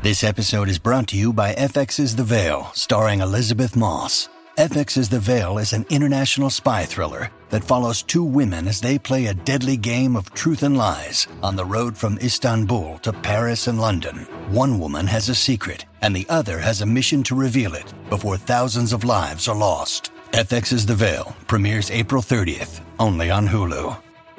This episode is brought to you by FX's The Veil, starring Elizabeth Moss. FX's The Veil is an international spy thriller that follows two women as they play a deadly game of truth and lies on the road from Istanbul to Paris and London. One woman has a secret, and the other has a mission to reveal it before thousands of lives are lost. FX's The Veil premieres April 30th, only on Hulu.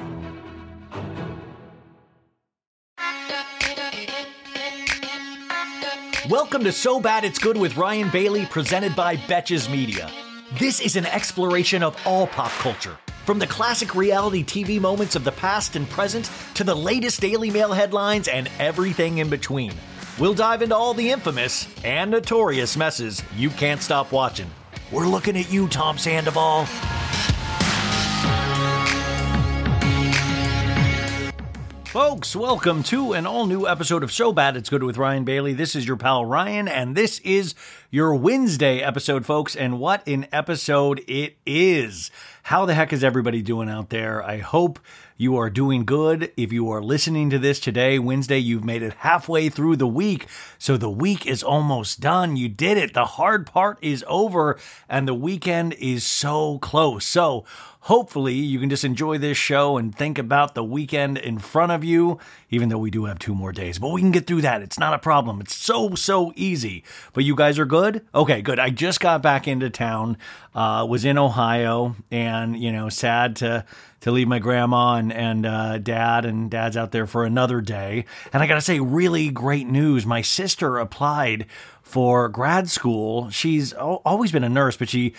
Welcome to So Bad It's Good with Ryan Bailey, presented by Betches Media. This is an exploration of all pop culture, from the classic reality TV moments of the past and present to the latest Daily Mail headlines and everything in between. We'll dive into all the infamous and notorious messes you can't stop watching. We're looking at you, Tom Sandoval. Folks, welcome to an all-new episode of So Bad It's Good with Ryan Bailey. This is your pal Ryan, and this is your Wednesday episode, folks, and what an episode it is. How the heck is everybody doing out there? I hope you are doing good. If you are listening to this today, Wednesday, you've made it halfway through the week, so the week is almost done. You did it. The hard part is over, and the weekend is so close. So hopefully you can just enjoy this show and think about the weekend in front of you, even though we do have 2 more days. But we can get through that. It's not a problem. It's so easy. But you guys are good? Okay, good. I just got back into town, was in Ohio, and, sad to leave my grandma and dad, and dad's out there for another day. And I got to say, really great news. My sister applied for grad school. She's always been a nurse, but she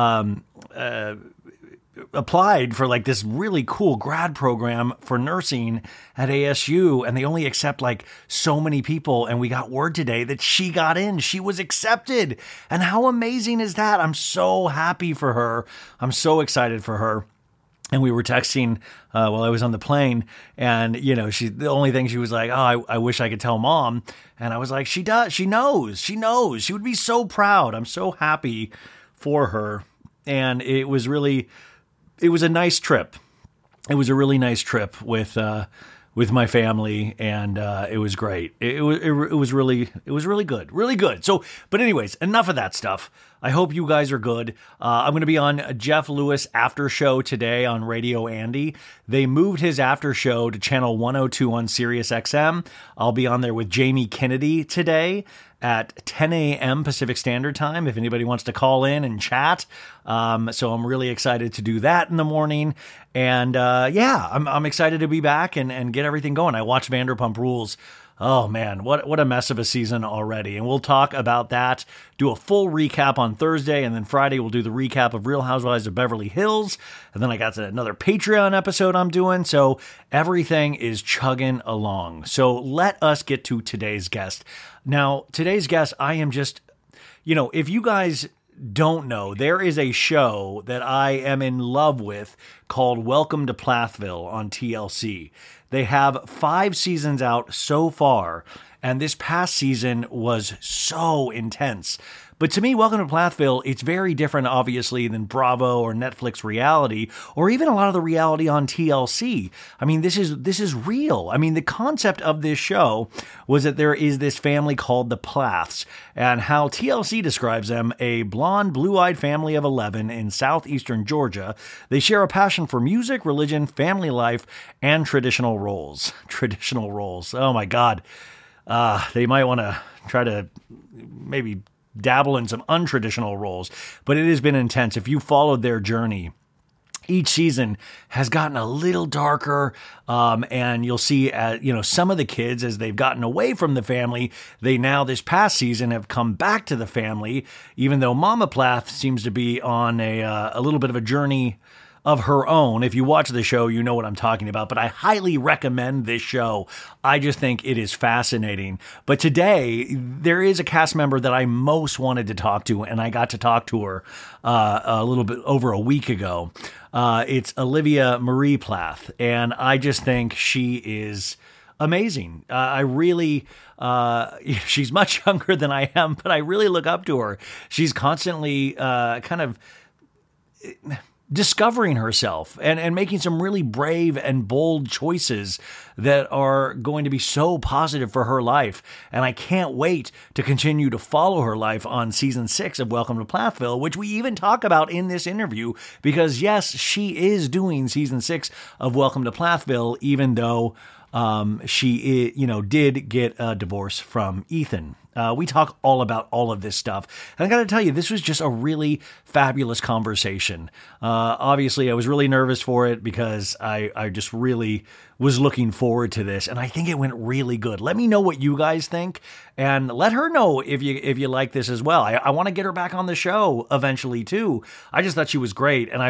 applied for like this really cool grad program for nursing at ASU, and they only accept like so many people, and we got word today that she got in. She was accepted. And how amazing is that? I'm so happy for her. I'm so excited for her. And we were texting while I was on the plane, and the only thing she was like, "Oh, I wish I could tell mom." And I was like, "She does. She knows. She knows. She would be so proud." I'm so happy for her. And it was a nice trip. It was a really nice trip with my family, and it was great. It was really good, really good. So, but anyways, enough of that stuff. I hope you guys are good. I'm going to be on Jeff Lewis after show today on Radio Andy. They moved his after show to channel 102 on Sirius XM. I'll be on there with Jamie Kennedy today at 10 a.m. Pacific Standard Time, if anybody wants to call in and chat. So I'm really excited to do that in the morning. And I'm excited to be back and get everything going. I watched Vanderpump Rules. Oh man, what a mess of a season already. And we'll talk about that, do a full recap on Thursday, and then Friday we'll do the recap of Real Housewives of Beverly Hills. And then I got another Patreon episode I'm doing. So everything is chugging along. So let us get to today's guest. Now, today's guest, I am just, if you guys don't know, there is a show that I am in love with called Welcome to Plathville on TLC. They have 5 seasons out so far, and this past season was so intense. But to me, Welcome to Plathville, it's very different, obviously, than Bravo or Netflix reality, or even a lot of the reality on TLC. I mean, this is real. I mean, the concept of this show was that there is this family called the Plaths, and how TLC describes them, a blonde, blue-eyed family of 11 in southeastern Georgia. They share a passion for music, religion, family life, and traditional roles. Traditional roles. Oh, my God. They might want to try to maybe dabble in some untraditional roles, but it has been intense. If you followed their journey, each season has gotten a little darker, and you'll see, some of the kids, as they've gotten away from the family, they now, this past season, have come back to the family, even though Mama Plath seems to be on a little bit of a journey of her own. If you watch the show, you know what I'm talking about, but I highly recommend this show. I just think it is fascinating. But today, there is a cast member that I most wanted to talk to, and I got to talk to her a little bit over a week ago. It's Olivia Marie Plath, and I just think she is amazing. I really, she's much younger than I am, but I really look up to her. She's constantly kind of discovering herself and making some really brave and bold choices that are going to be so positive for her life. And I can't wait to continue to follow her life on season 6 of Welcome to Plathville, which we even talk about in this interview, because yes, she is doing season 6 of Welcome to Plathville, even though she, did get a divorce from Ethan. We talk all about all of this stuff. And I got to tell you, this was just a really fabulous conversation. Obviously, I was really nervous for it because I just really was looking forward to this. And I think it went really good. Let me know what you guys think. And let her know if you like this as well. I want to get her back on the show eventually too. I just thought she was great. And I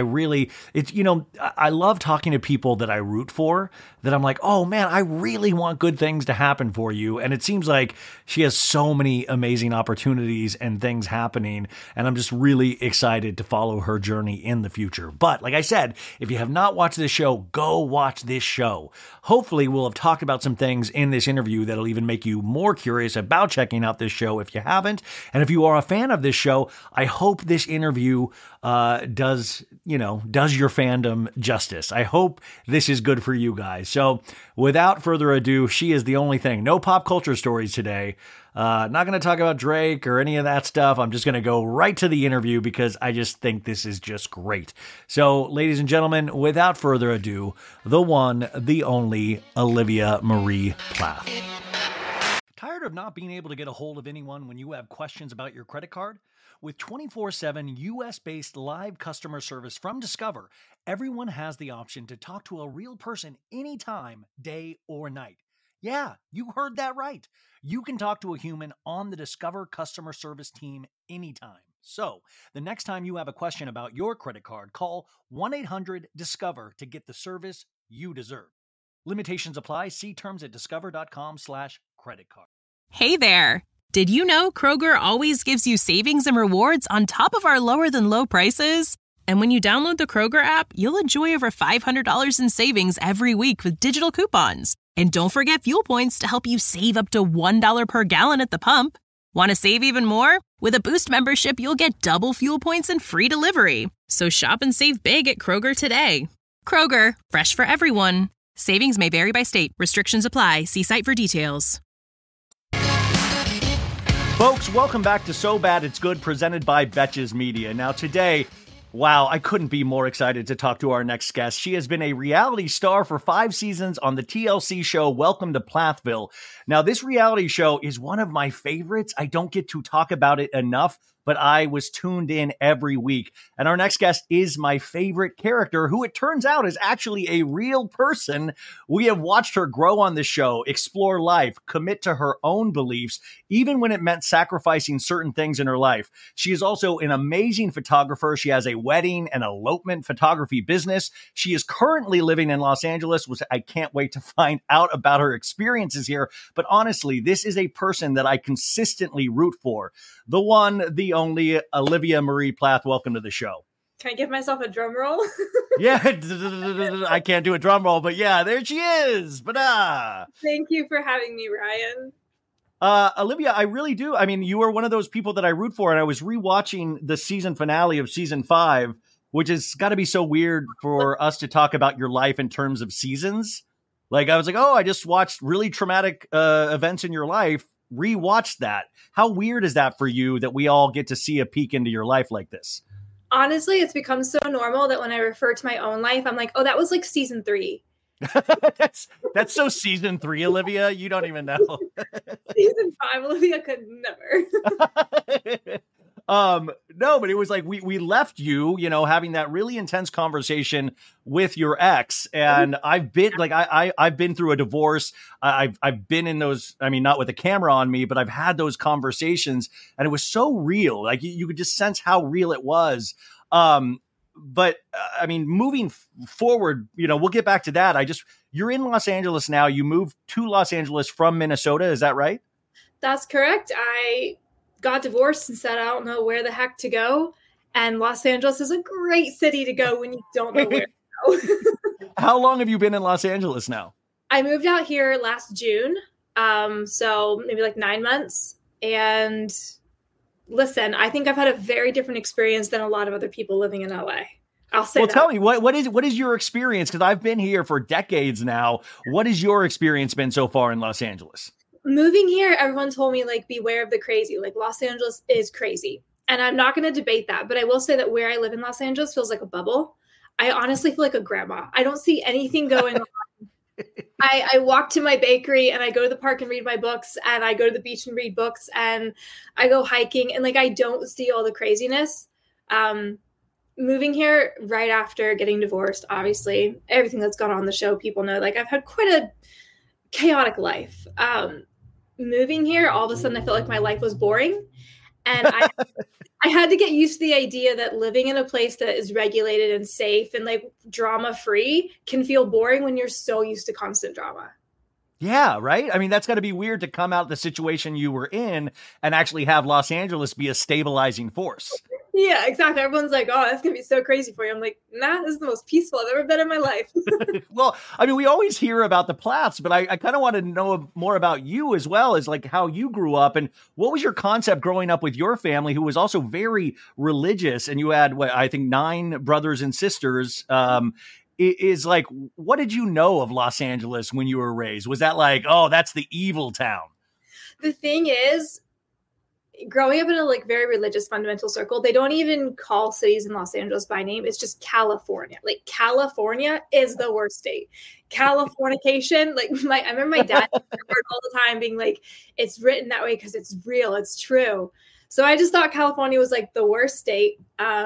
love talking to people that I root for, that I'm like, oh man, I really want good things to happen for you. And it seems like she has so many amazing opportunities and things happening. And I'm just really excited to follow her journey in the future. But like I said, if you have not watched this show, go watch this show. Hopefully we'll have talked about some things in this interview that'll even make you more curious about checking out this show if you haven't. And if you are a fan of this show, I hope this interview does your fandom justice. I hope this is good for you guys. So without further ado, she is the only thing. No pop culture stories today. Not going to talk about Drake or any of that stuff. I'm just going to go right to the interview because I just think this is just great. So, ladies and gentlemen, without further ado, the one, the only Olivia Marie Plath. Tired of not being able to get a hold of anyone when you have questions about your credit card? With 24/7 US-based live customer service from Discover, everyone has the option to talk to a real person anytime, day or night. Yeah, you heard that right. You can talk to a human on the Discover customer service team anytime. So, the next time you have a question about your credit card, call 1-800-DISCOVER to get the service you deserve. Limitations apply. See terms at discover.com/creditcard. Hey there. Did you know Kroger always gives you savings and rewards on top of our lower than low prices? And when you download the Kroger app, you'll enjoy over $500 in savings every week with digital coupons. And don't forget fuel points to help you save up to $1 per gallon at the pump. Want to save even more? With a Boost membership, you'll get double fuel points and free delivery. So shop and save big at Kroger today. Kroger, fresh for everyone. Savings may vary by state. Restrictions apply. See site for details. Folks, welcome back to So Bad It's Good, presented by Betches Media. Now today, wow, I couldn't be more excited to talk to our next guest. She has been a reality star for 5 seasons on the TLC show Welcome to Plathville. Now, this reality show is one of my favorites. I don't get to talk about it enough, but I was tuned in every week. And our next guest is my favorite character, who it turns out is actually a real person. We have watched her grow on the show, explore life, commit to her own beliefs, even when it meant sacrificing certain things in her life. She is also an amazing photographer. She has a wedding and elopement photography business. She is currently living in Los Angeles, which I can't wait to find out about her experiences here. But honestly, this is a person that I consistently root for. The one, the only Olivia Marie Plath. Welcome to the show. Can I give myself a drum roll? Yeah, I can't do a drum roll, but yeah, there she is. Thank you for having me, Ryan. Olivia, I really do. I mean, you are one of those people that I root for, and I was rewatching the season finale of season 5, which has got to be so weird for us to talk about your life in terms of seasons. Like, I was like, oh, I just watched really traumatic events in your life. Rewatched that. How weird is that for you that we all get to see a peek into your life like this? Honestly, it's become so normal that when I refer to my own life, I'm like, oh, that was like season 3. That's so season 3, Olivia. You don't even know. Season 5, Olivia could never. No, but it was like we left you, having that really intense conversation with your ex, and I've been like I've been through a divorce. I've been in those. I mean, not with a camera on me, but I've had those conversations, and it was so real. Like you could just sense how real it was. But I mean, moving forward, we'll get back to that. You're in Los Angeles now. You moved to Los Angeles from Minnesota. Is that right? That's correct. I got divorced and said, I don't know where the heck to go. And Los Angeles is a great city to go when you don't know where to go. How long have you been in Los Angeles now? I moved out here last June. So maybe like 9 months. And listen, I think I've had a very different experience than a lot of other people living in LA. I'll say Well, that. tell me, what is your experience? Because I've been here for decades now. What has your experience been so far in Los Angeles? Moving here, everyone told me, like, beware of the crazy. Like, Los Angeles is crazy. And I'm not going to debate that. But I will say that where I live in Los Angeles feels like a bubble. I honestly feel like a grandma. I don't see anything going on. I walk to my bakery and I go to the park and read my books, and I go to the beach and read books, and I go hiking, and like I don't see all the craziness. Moving here right after getting divorced, obviously everything that's gone on the show, people know, like I've had quite a chaotic life. Moving here, all of a sudden I felt like my life was boring, and I had to get used to the idea that living in a place that is regulated and safe and like drama free can feel boring when you're so used to constant drama. Yeah, right. I mean, that's got to be weird to come out of the situation you were in and actually have Los Angeles be a stabilizing force. Yeah, exactly. Everyone's like, oh, that's going to be so crazy for you. I'm like, nah, this is the most peaceful I've ever been in my life. Well, I mean, we always hear about the Plaths, but I kind of want to know more about you as well, as like how you grew up and what was your concept growing up with your family, who was also very religious, and you had, what, I think 9 brothers and sisters. Is like, what did you know of Los Angeles when you were raised? Was that like, oh, that's the evil town? The thing is, growing up in a like very religious fundamental circle, they don't even call cities in Los Angeles by name. It's just California. Like, California is the worst state. Californication. Like, I remember my dad all the time being like, it's written that way because it's real. It's true. So I just thought California was like the worst state.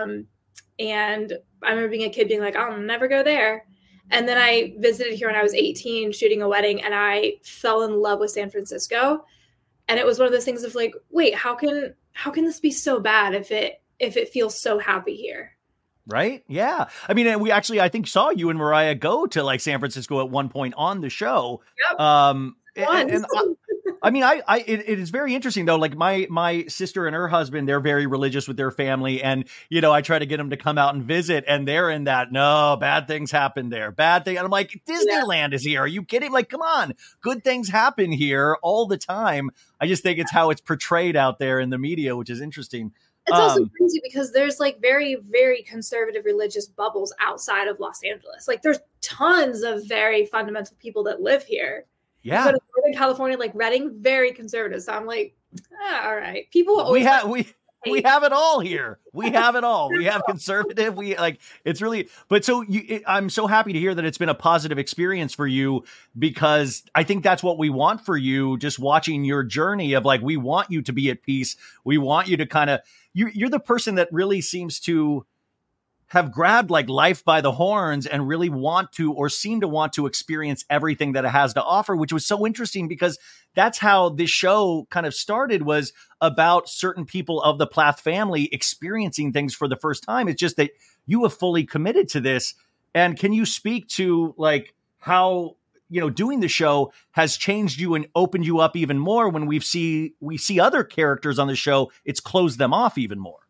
And I remember being a kid being like, I'll never go there. And then I visited here when I was 18 shooting a wedding, and I fell in love with San Francisco. And it was one of those things of like, wait, how can this be so bad if it feels so happy here? Right? Yeah. I mean, we actually, I think, saw you and Mariah go to like San Francisco at one point on the show. Yep. I mean, it is very interesting though. Like my sister and her husband, they're very religious with their family. And, you know, I try to get them to come out and visit, and they're in that, no, bad things happen there. Bad thing. And I'm like, Disneyland is here. Are you kidding? Like, come on. Good things happen here all the time. I just think it's how it's portrayed out there in the media, which is interesting. It's also crazy because there's like very, very conservative religious bubbles outside of Los Angeles. Like, there's tons of very fundamental people that live here. Yeah. But in Northern California, like Redding, very conservative. So I'm like, all right. People always we have it all here. We have it all. We have conservative. We like, it's really, but so I'm so happy to hear that it's been a positive experience for you, because I think that's what we want for you. Just watching your journey of like, we want you to be at peace. We want you to kind of, you're the person that really seems to have grabbed like life by the horns and really want to, or seem to want to, experience everything that it has to offer, which was so interesting because that's how this show kind of started, was about certain people of the Plath family experiencing things for the first time. It's just that you have fully committed to this. And can you speak to like how, you know, doing the show has changed you and opened you up even more when we see other characters on the show, it's closed them off even more?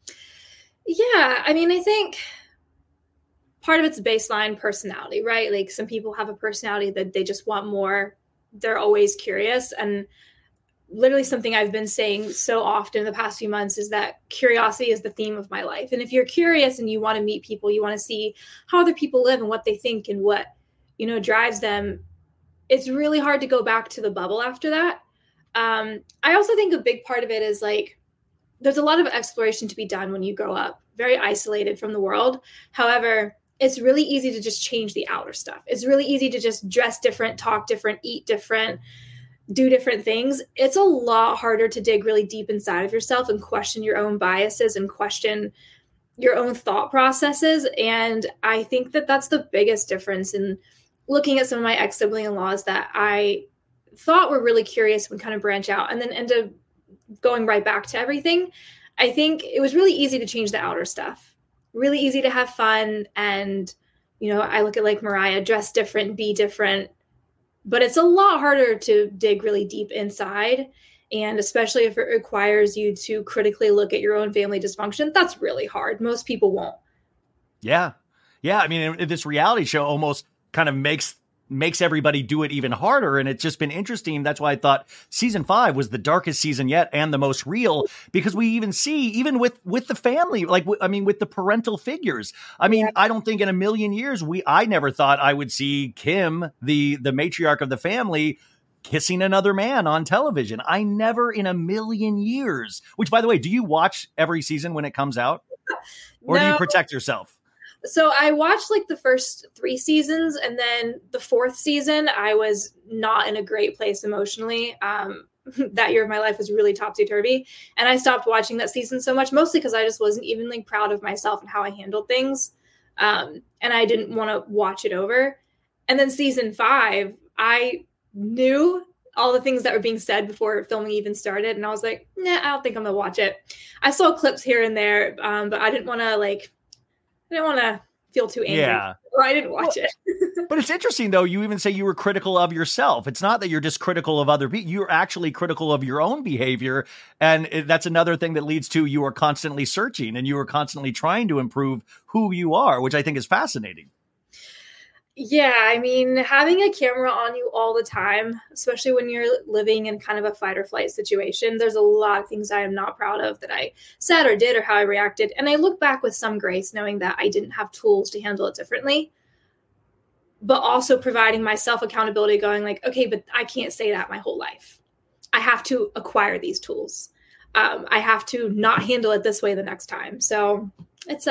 Yeah, I mean, I think part of it's baseline personality, right? Like, some people have a personality that they just want more. They're always curious. And literally something I've been saying so often in the past few months is that curiosity is the theme of my life. And if you're curious and you want to meet people, you want to see how other people live and what they think and what, you know, drives them, it's really hard to go back to the bubble after that. I also think a big part of it is like, there's a lot of exploration to be done when you grow up very isolated from the world. However, it's really easy to just change the outer stuff. It's really easy to just dress different, talk different, eat different, do different things. It's a lot harder to dig really deep inside of yourself and question your own biases and question your own thought processes. And I think that that's the biggest difference in looking at some of my ex-sibling-in-laws that I thought were really curious would kind of branch out and then end up going right back to everything. I think it was really easy to change the outer stuff, really easy to have fun. And, you know, I look at like Mariah, dress different, be different, but it's a lot harder to dig really deep inside. And especially if it requires you to critically look at your own family dysfunction, that's really hard. Most people won't. Yeah. Yeah. I mean, this reality show almost kind of makes makes everybody do it even harder. And it's just been interesting. That's why I thought season 5 was the darkest season yet and the most real, because we even see, even with the family, like, with the parental figures. I don't think in a million years, I never thought I would see Kim, the matriarch of the family, kissing another man on television. I never in a million years, which, by the way, do you watch every season when it comes out, or do you protect yourself? So I watched like the first 3 seasons, and then the 4th season, I was not in a great place emotionally. That year of my life was really topsy-turvy. And I stopped watching that season so much, mostly because I just wasn't even like proud of myself and how I handled things. And I didn't want to watch it over. And then season 5, I knew all the things that were being said before filming even started. And I was like, nah, I don't think I'm going to watch it. I saw clips here and there, but I didn't want to feel too angry. Yeah. Or I didn't watch it. But it's interesting, though. You even say you were critical of yourself. It's not that you're just critical of other people. You're actually critical of your own behavior. And that's another thing that leads to you are constantly searching and you are constantly trying to improve who you are, which I think is fascinating. Yeah, I mean, having a camera on you all the time, especially when you're living in kind of a fight or flight situation, there's a lot of things I am not proud of that I said or did or how I reacted. And I look back with some grace, knowing that I didn't have tools to handle it differently, but also providing myself accountability, going like, okay, but I can't say that my whole life. I have to acquire these tools. I have to not handle it this way the next time. So it's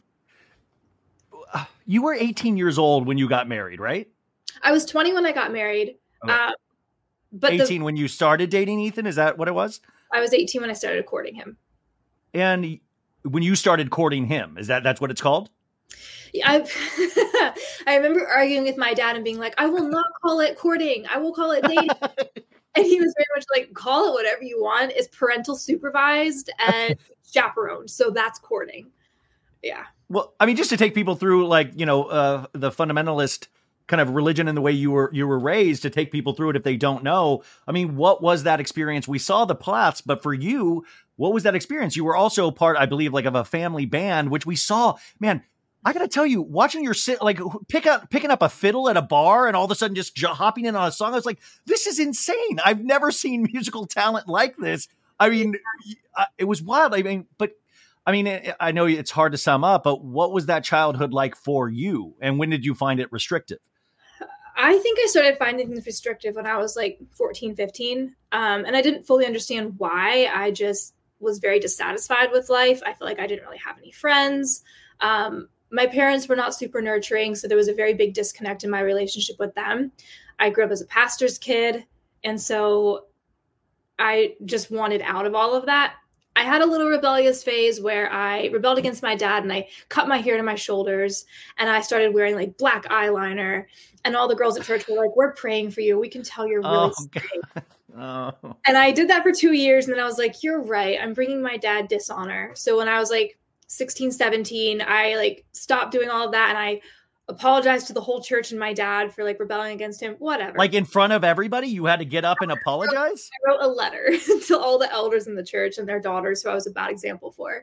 you were 18 years old when you got married, right? I was 20 when I got married. Okay. But 18 when you started dating Ethan? Is that what it was? I was 18 when I started courting him. And when you started courting him, that's what it's called? Yeah, I remember arguing with my dad and being like, I will not call it courting. I will call it dating. And he was very much like, call it whatever you want. It's parental supervised and chaperoned. So that's courting. Yeah. Well, I mean, just to take people through, like, the fundamentalist kind of religion and the way you were raised, to take people through it if they don't know. I mean, what was that experience? We saw the Plaths, but for you, what was that experience? You were also part, I believe, like of a family band, which we saw. Man, I got to tell you, watching your picking up a fiddle at a bar and all of a sudden just hopping in on a song, I was like, this is insane. I've never seen musical talent like this. I mean, it was wild. I mean, I know it's hard to sum up, but what was that childhood like for you? And when did you find it restrictive? I think I started finding things restrictive when I was like 14, 15. And I didn't fully understand why. I just was very dissatisfied with life. I feel like I didn't really have any friends. My parents were not super nurturing, so there was a very big disconnect in my relationship with them. I grew up as a pastor's kid, and so I just wanted out of all of that. I had a little rebellious phase where I rebelled against my dad and I cut my hair to my shoulders and I started wearing like black eyeliner, and all the girls at church were like, we're praying for you. We can tell you're really sick. Oh. And I did that for 2 years. And then I was like, you're right. I'm bringing my dad dishonor. So when I was like 16, 17, I like stopped doing all of that. And I apologized to the whole church and my dad for like rebelling against him, whatever. Like in front of everybody, you had to get up and apologize? I wrote a letter to all the elders in the church and their daughters, who I was a bad example for.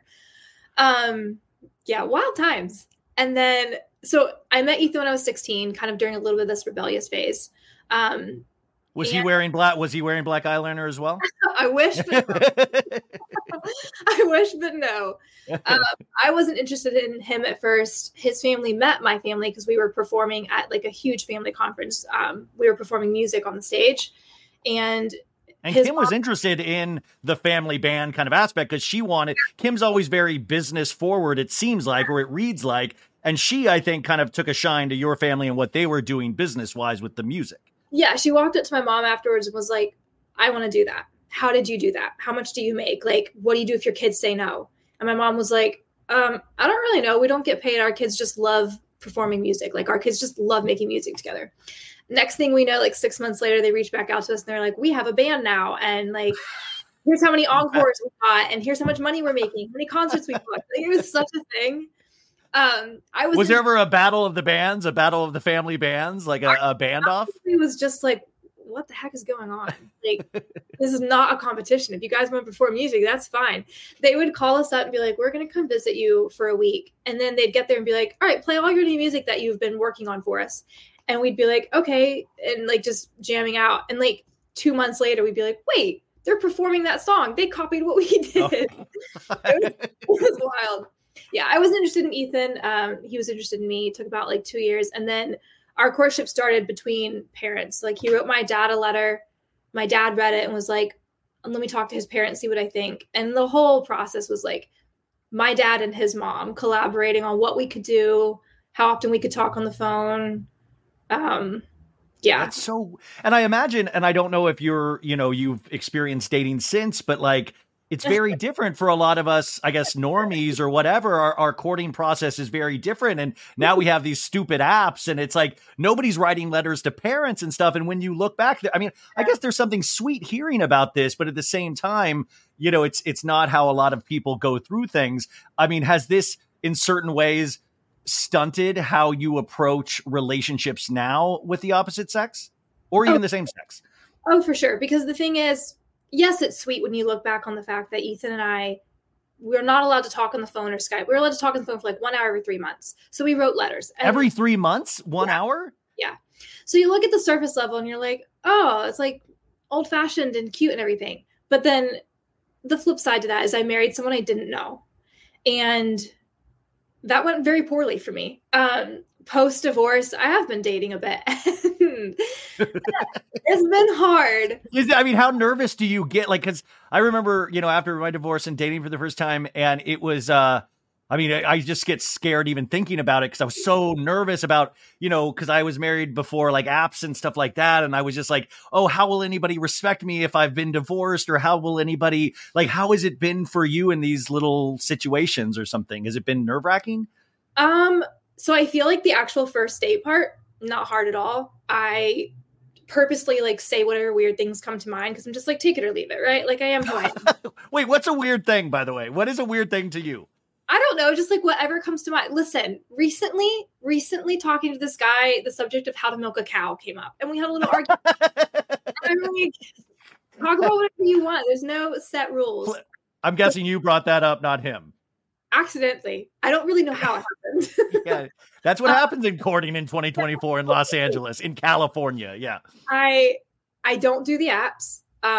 Yeah, wild times. And then, so I met Ethan when I was 16, kind of during a little bit of this rebellious phase. Was he wearing black eyeliner as well? I wish, but no. I wasn't interested in him at first. His family met my family because we were performing at like a huge family conference. We were performing music on the stage, and Kim was interested in the family band kind of aspect because Kim's always very business forward, it seems like, or it reads like. And she, I think, kind of took a shine to your family and what they were doing business wise with the music. Yeah, she walked up to my mom afterwards and was like, I want to do that. How did you do that? How much do you make? Like, what do you do if your kids say no? And my mom was like, I don't really know. We don't get paid. Our kids just love performing music. Like, our kids just love making music together. Next thing we know, like 6 months later, they reach back out to us and they're like, we have a band now. And like, here's how many encores we got. And here's how much money we're making. How many concerts we booked. Like, it was such a thing. Was there ever a battle of the bands, a battle of the family bands, like a band off? It was just like, what the heck is going on? Like, this is not a competition. If you guys want to perform music, that's fine. They would call us up and be like, we're going to come visit you for a week. And then they'd get there and be like, all right, play all your new music that you've been working on for us. And we'd be like, okay, and like just jamming out. And like 2 months later, we'd be like, wait, they're performing that song. They copied what we did. Oh. It was wild. Yeah, I was interested in Ethan. He was interested in me. It took about like 2 years. And then our courtship started between parents. Like he wrote my dad a letter. My dad read it and was like, let me talk to his parents, see what I think. And the whole process was like my dad and his mom collaborating on what we could do, how often we could talk on the phone. Yeah. That's so, and I imagine, and I don't know if you've experienced dating since, but like, it's very different for a lot of us, I guess, normies or whatever. Our courting process is very different. And now we have these stupid apps and it's like, nobody's writing letters to parents and stuff. And when you look back, I mean, I guess there's something sweet hearing about this, but at the same time, it's not how a lot of people go through things. I mean, has this in certain ways stunted how you approach relationships now with the opposite sex or even the same sex? Oh, for sure. Because the thing is, yes, it's sweet when you look back on the fact that Ethan and we're not allowed to talk on the phone or Skype. We're allowed to talk on the phone for like 1 hour every 3 months. So we wrote letters. Every 3 months? 1 hour? Yeah. So you look at the surface level and you're like, oh, it's like old fashioned and cute and everything. But then the flip side to that is I married someone I didn't know. And that went very poorly for me. Post-divorce, I have been dating a bit. It's been hard. I mean, how nervous do you get? Like, because I remember, after my divorce and dating for the first time, and it was, I just get scared even thinking about it because I was so nervous about, because I was married before like apps and stuff like that. And I was just like, oh, how will anybody respect me if I've been divorced? Or how will anybody, like, how has it been for you in these little situations or something? Has it been nerve-wracking? So I feel like the actual first date part, not hard at all. I purposely like say whatever weird things come to mind because I'm just like, take it or leave it, right? Like I am who I am. Wait, what's a weird thing, by the way? What is a weird thing to you? I don't know, just like whatever comes to mind. Listen, recently talking to this guy, the subject of how to milk a cow came up and we had a little argument. I'm like, talk about whatever you want. There's no set rules. I'm guessing you brought that up, not him. Accidentally. I don't really know how it happened. Yeah, that's what happens in courting in 2024 in Los Angeles, in California. Yeah. I don't do the apps.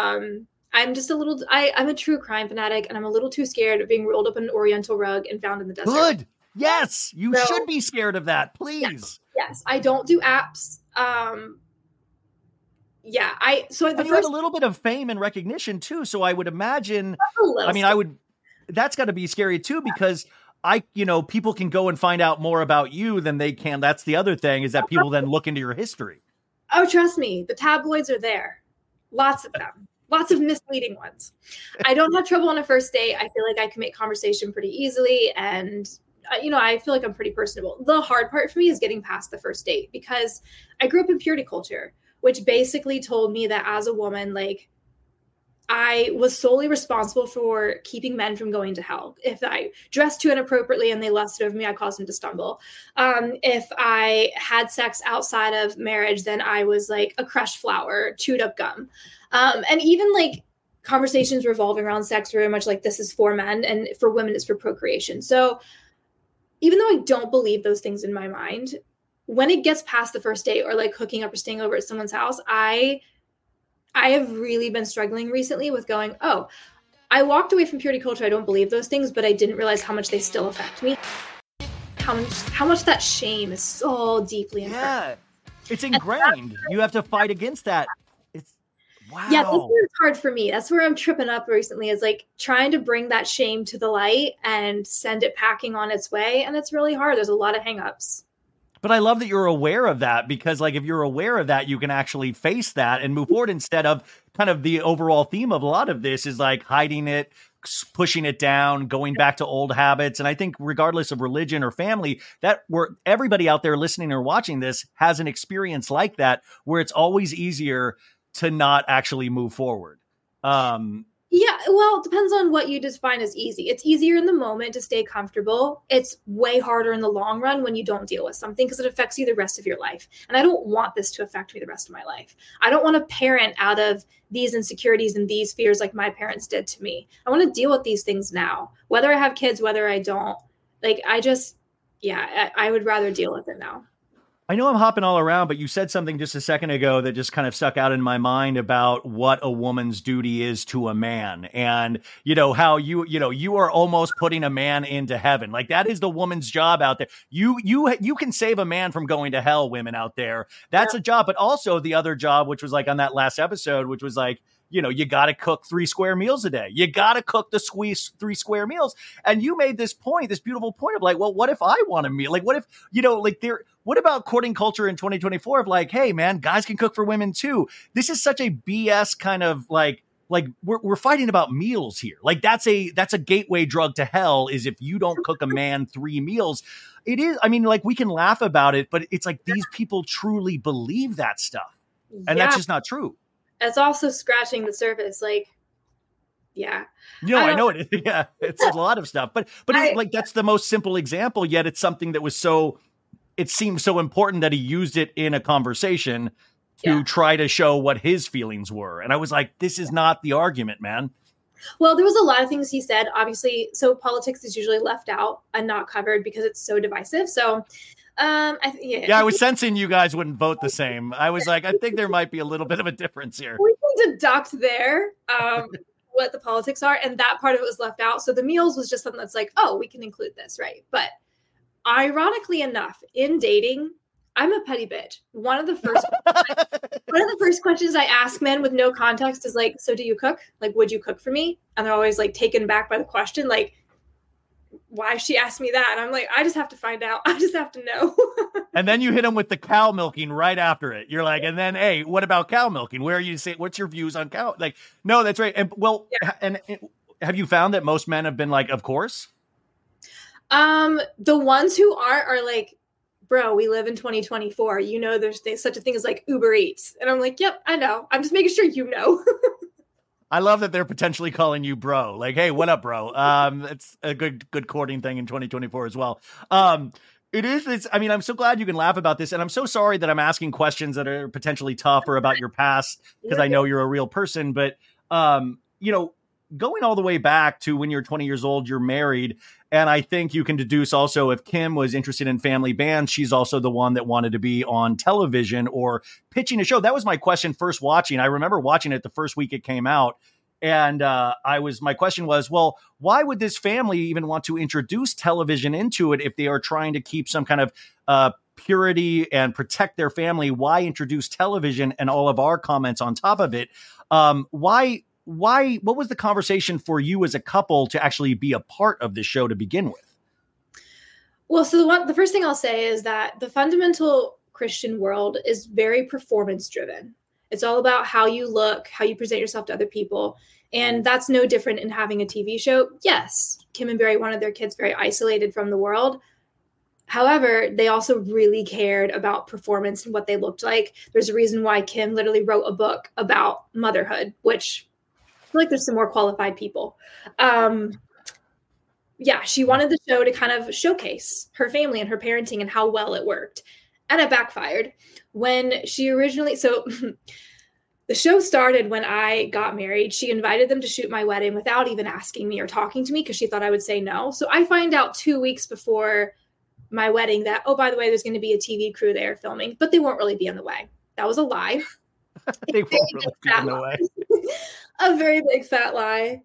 I'm just I'm a true crime fanatic and I'm a little too scared of being rolled up in an Oriental rug and found in the desert. Good. Yes. You should be scared of that. Please. Yes. I don't do apps. Yeah. You had a little bit of fame and recognition too. So I would imagine, that's gotta be scary too, because people can go and find out more about you than they can. That's the other thing is that people then look into your history. Oh, trust me. The tabloids are there. Lots of them. Lots of misleading ones. I don't have trouble on a first date. I feel like I can make conversation pretty easily. And, I feel like I'm pretty personable. The hard part for me is getting past the first date because I grew up in purity culture, which basically told me that as a woman, like, I was solely responsible for keeping men from going to hell. If I dressed too inappropriately and they lusted over me, I caused them to stumble. If I had sex outside of marriage, then I was like a crushed flower, chewed up gum. And even like conversations revolving around sex were very much like this is for men and for women it's for procreation. So even though I don't believe those things in my mind, when it gets past the first date or like hooking up or staying over at someone's house, I have really been struggling recently with going, oh, I walked away from purity culture. I don't believe those things, but I didn't realize how much they still affect me. How much that shame is so deeply ingrained. Yeah, it's ingrained. You have to fight against that. Wow. Yeah, that's where it's hard for me. That's where I'm tripping up recently is like trying to bring that shame to the light and send it packing on its way. And it's really hard. There's a lot of hangups. But I love that you're aware of that because like if you're aware of that, you can actually face that and move forward instead of kind of the overall theme of a lot of this is like hiding it, pushing it down, going back to old habits. And I think regardless of religion or family, everybody out there listening or watching this has an experience like that where it's always easier to not actually move forward. Yeah, well, it depends on what you define as easy. It's easier in the moment to stay comfortable. It's way harder in the long run when you don't deal with something because it affects you the rest of your life. And I don't want this to affect me the rest of my life. I don't want to parent out of these insecurities and these fears like my parents did to me. I want to deal with these things now, whether I have kids, whether I don't. Like, I would rather deal with it now. I know I'm hopping all around, but you said something just a second ago that just kind of stuck out in my mind about what a woman's duty is to a man. And, how you are almost putting a man into heaven. Like that is the woman's job out there. You can save a man from going to hell, women out there. That's a job. But also the other job, which was like on that last episode, which was like, you got to cook 3 square meals a day. You got to cook the 3 square meals. And you made this beautiful point of like, well, what if I want a meal? Like, what if, what about courting culture in 2024 of like, hey man, guys can cook for women too. This is such a BS kind of like we're fighting about meals here. Like that's a gateway drug to hell is if you don't cook a man 3 meals. It is. I mean, like we can laugh about it, but it's like these people truly believe that stuff. And that's just not true. It's also scratching the surface. Like, yeah. I know it. Yeah, it's a lot of stuff. But that's the most simple example, yet it's something that was it seemed so important that he used it in a conversation to try to show what his feelings were. And I was like, this is not the argument, man. Well, there was a lot of things he said, obviously. So politics is usually left out and not covered because it's so divisive. So I was sensing you guys wouldn't vote the same. I was like, I think there might be a little bit of a difference here. We can deduct there what the politics are, and that part of it was left out. So the meals was just something that's like, oh, we can include this, right? But ironically enough, in dating, I'm a petty bitch. One of the first questions I ask men with no context is like, so do you cook? Like, would you cook for me? And they're always like taken back by the question, like, why she asked me that? And I'm like, I just have to find out. I just have to know. And then you hit them with the cow milking right after it. You're like, and then, hey, what about cow milking? Where are you saying, what's your views on cow? Like, no, that's right. And have you found that most men have been like, of course? The ones who are like, bro, we live in 2024. There's such a thing as like Uber Eats. And I'm like, yep, I know. I'm just making sure you know. I love that they're potentially calling you bro. Like, hey, what up, bro? It's a good courting thing in 2024 as well. It is. I mean, I'm so glad you can laugh about this. And I'm so sorry that I'm asking questions that are potentially tough or about your past because I know you're a real person. But, going all the way back to when you're 20 years old, you're married. And I think you can deduce also if Kim was interested in family bands, she's also the one that wanted to be on television or pitching a show. That was my question first watching. I remember watching it the first week it came out. And my question was, well, why would this family even want to introduce television into it if they are trying to keep some kind of purity and protect their family? Why introduce television and all of our comments on top of it? What was the conversation for you as a couple to actually be a part of this show to begin with? Well, so the first thing I'll say is that the fundamental Christian world is very performance driven. It's all about how you look, how you present yourself to other people. And that's no different in having a TV show. Yes, Kim and Barry wanted their kids very isolated from the world. However, they also really cared about performance and what they looked like. There's a reason why Kim literally wrote a book about motherhood, which I feel like there's some more qualified people. She wanted the show to kind of showcase her family and her parenting and how well it worked. And it backfired when she originally, the show started when I got married. She invited them to shoot my wedding without even asking me or talking to me because she thought I would say no. So I find out 2 weeks before my wedding that, oh, by the way, there's going to be a TV crew there filming, but they won't really be in the way. That was a lie. They won't really be in the way. A very big fat lie.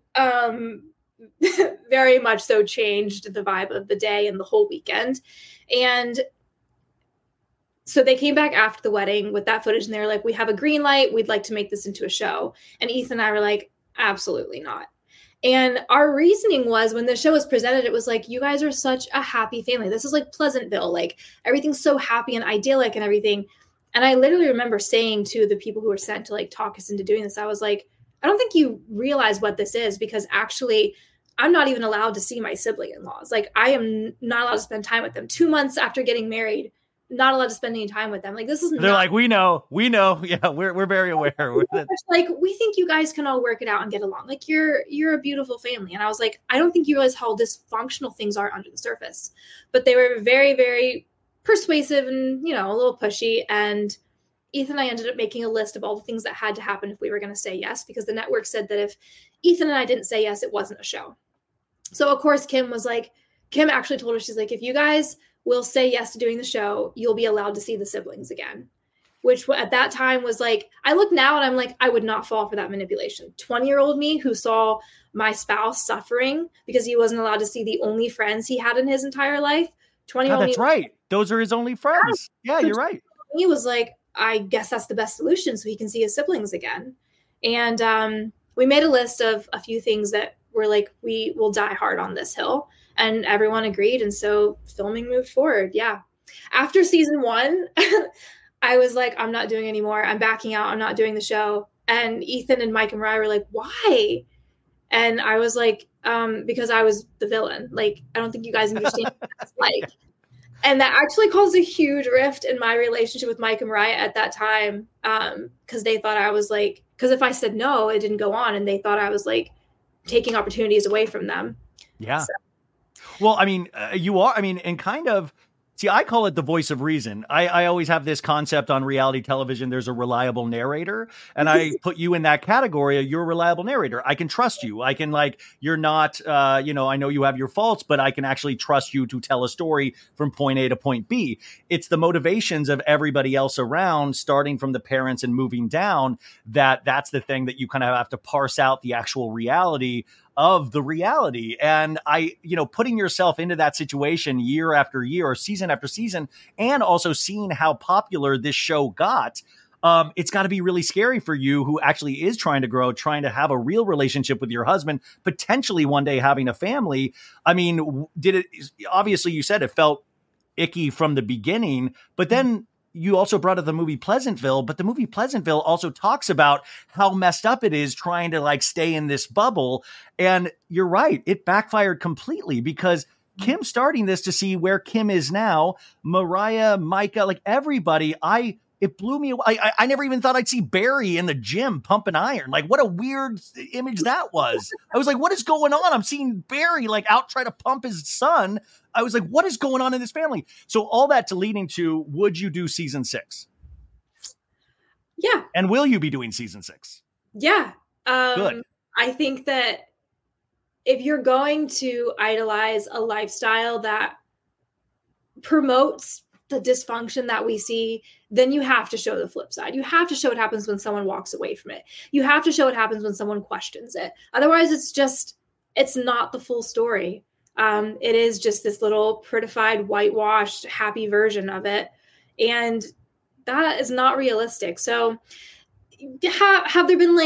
Very much so changed the vibe of the day and the whole weekend. And so they came back after the wedding with that footage and they were like, we have a green light. We'd like to make this into a show. And Ethan and I were like, absolutely not. And our reasoning was when the show was presented, it was like, you guys are such a happy family. This is like Pleasantville. Like everything's so happy and idyllic and everything. And I literally remember saying to the people who were sent to like talk us into doing this, I was like, I don't think you realize what this is because actually I'm not even allowed to see my sibling-in-laws. Like I am not allowed to spend time with them. 2 months after getting married, not allowed to spend any time with them. Like this is They're like, we know. Yeah, we're very aware. Like we think you guys can all work it out and get along. Like you're a beautiful family. And I was like, I don't think you realize how dysfunctional things are under the surface. But they were very, very persuasive and, a little pushy. And Ethan and I ended up making a list of all the things that had to happen if we were going to say yes, because the network said that if Ethan and I didn't say yes, it wasn't a show. So of course, Kim actually told us, she's like, if you guys will say yes to doing the show, you'll be allowed to see the siblings again. Which at that time was like, I look now and I'm like, I would not fall for that manipulation. 20-year-old me who saw my spouse suffering because he wasn't allowed to see the only friends he had in his entire life. 20-year-old that's me, right. Those are his only friends. Yeah, you're right. He was like, I guess that's the best solution so he can see his siblings again. And we made a list of a few things that were like, we will die hard on this hill. And everyone agreed. And so filming moved forward. Yeah. After season 1, I was like, I'm not doing anymore. I'm backing out. I'm not doing the show. And Ethan and Mike and Mariah were like, why? And I was like, because I was the villain. Like, I don't think you guys understand what that's like. And that actually caused a huge rift in my relationship with Mike and Mariah at that time. Because they thought I was like, because if I said no, it didn't go on. And they thought I was like taking opportunities away from them. Yeah. So. Well, I mean, you are, I mean, and kind of, see, I call it the voice of reason. I always have this concept on reality television. There's a reliable narrator, and I put you in that category. You're a reliable narrator. I can trust you. I can you're not, I know you have your faults, but I can actually trust you to tell a story from point A to point B. It's the motivations of everybody else around, starting from the parents and moving down, that's the thing that you kind of have to parse out the actual reality of the reality. And putting yourself into that situation year after year or season after season, and also seeing how popular this show got, it's got to be really scary for you who actually is trying to grow, trying to have a real relationship with your husband, potentially one day having a family. I mean, obviously you said it felt icky from the beginning, but then you also brought up the movie Pleasantville, but the movie Pleasantville also talks about how messed up it is trying to stay in this bubble. And you're right. It backfired completely because Kim starting this to see where Kim is now, Mariah, Micah, everybody, it blew me away. I never even thought I'd see Barry in the gym pumping iron. What a weird image that was. I was like, what is going on? I'm seeing Barry out trying to pump his son. I was like, what is going on in this family? So all that to leading to, would you do season 6? Yeah. And will you be doing season 6? Yeah. Good. I think that if you're going to idolize a lifestyle that promotes the dysfunction that we see, then you have to show the flip side. You have to show what happens when someone walks away from it. You have to show what happens when someone questions it. Otherwise, it's not the full story. It is just this little prettified, whitewashed, happy version of it. And that is not realistic. So have there been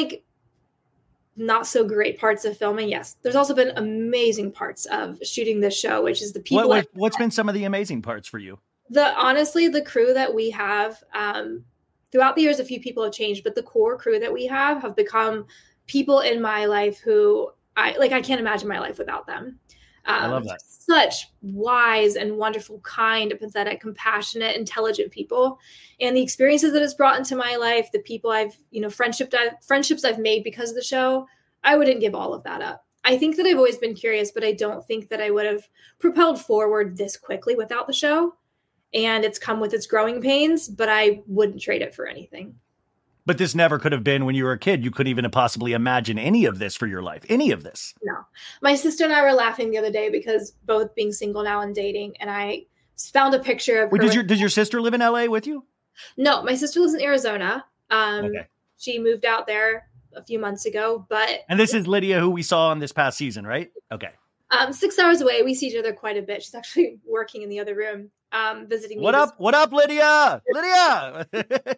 not so great parts of filming? Yes. There's also been amazing parts of shooting this show, which is the people. What's been some of the amazing parts for you? Honestly, the crew that we have, throughout the years, a few people have changed, but the core crew that we have become people in my life who I can't imagine my life without them. I love that. Such wise and wonderful, kind, empathetic, compassionate, intelligent people. And the experiences that it's brought into my life, the people I've, friendships I've made because of the show, I wouldn't give all of that up. I think that I've always been curious, but I don't think that I would have propelled forward this quickly without the show. And it's come with its growing pains, but I wouldn't trade it for anything. But this never could have been when you were a kid. You couldn't even possibly imagine any of this for your life. Any of this. No. My sister and I were laughing the other day because both being single now and dating. And I found a picture of her. Did your sister live in LA with you? No, my sister lives in Arizona. Okay. She moved out there a few months ago, And this is Lydia, who we saw on this past season, right? Okay. 6 hours away. We see each other quite a bit. She's actually working in the other room, visiting me. What up, Lydia? Lydia!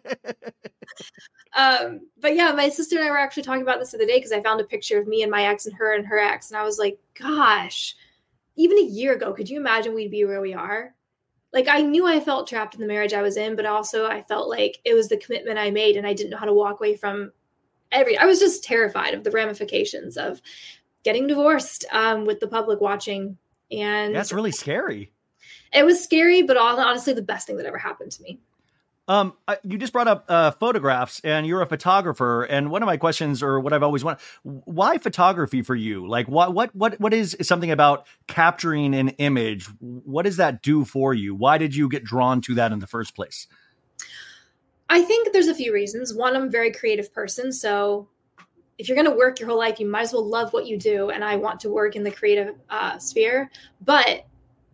But yeah, my sister and I were actually talking about this the other day because I found a picture of me and my ex and her ex. And I was like, gosh, even a year ago, could you imagine we'd be where we are? I knew I felt trapped in the marriage I was in, but also I felt like it was the commitment I made and I didn't know how to walk away from I was just terrified of the ramifications of getting divorced with the public watching. And that's really scary. It was scary, but honestly, the best thing that ever happened to me. You just brought up photographs, and you're a photographer. And one of my questions, or what I've always wanted, why photography for you? What is something about capturing an image? What does that do for you? Why did you get drawn to that in the first place? I think there's a few reasons. One, I'm a very creative person. So if you're going to work your whole life, you might as well love what you do. And I want to work in the creative sphere. But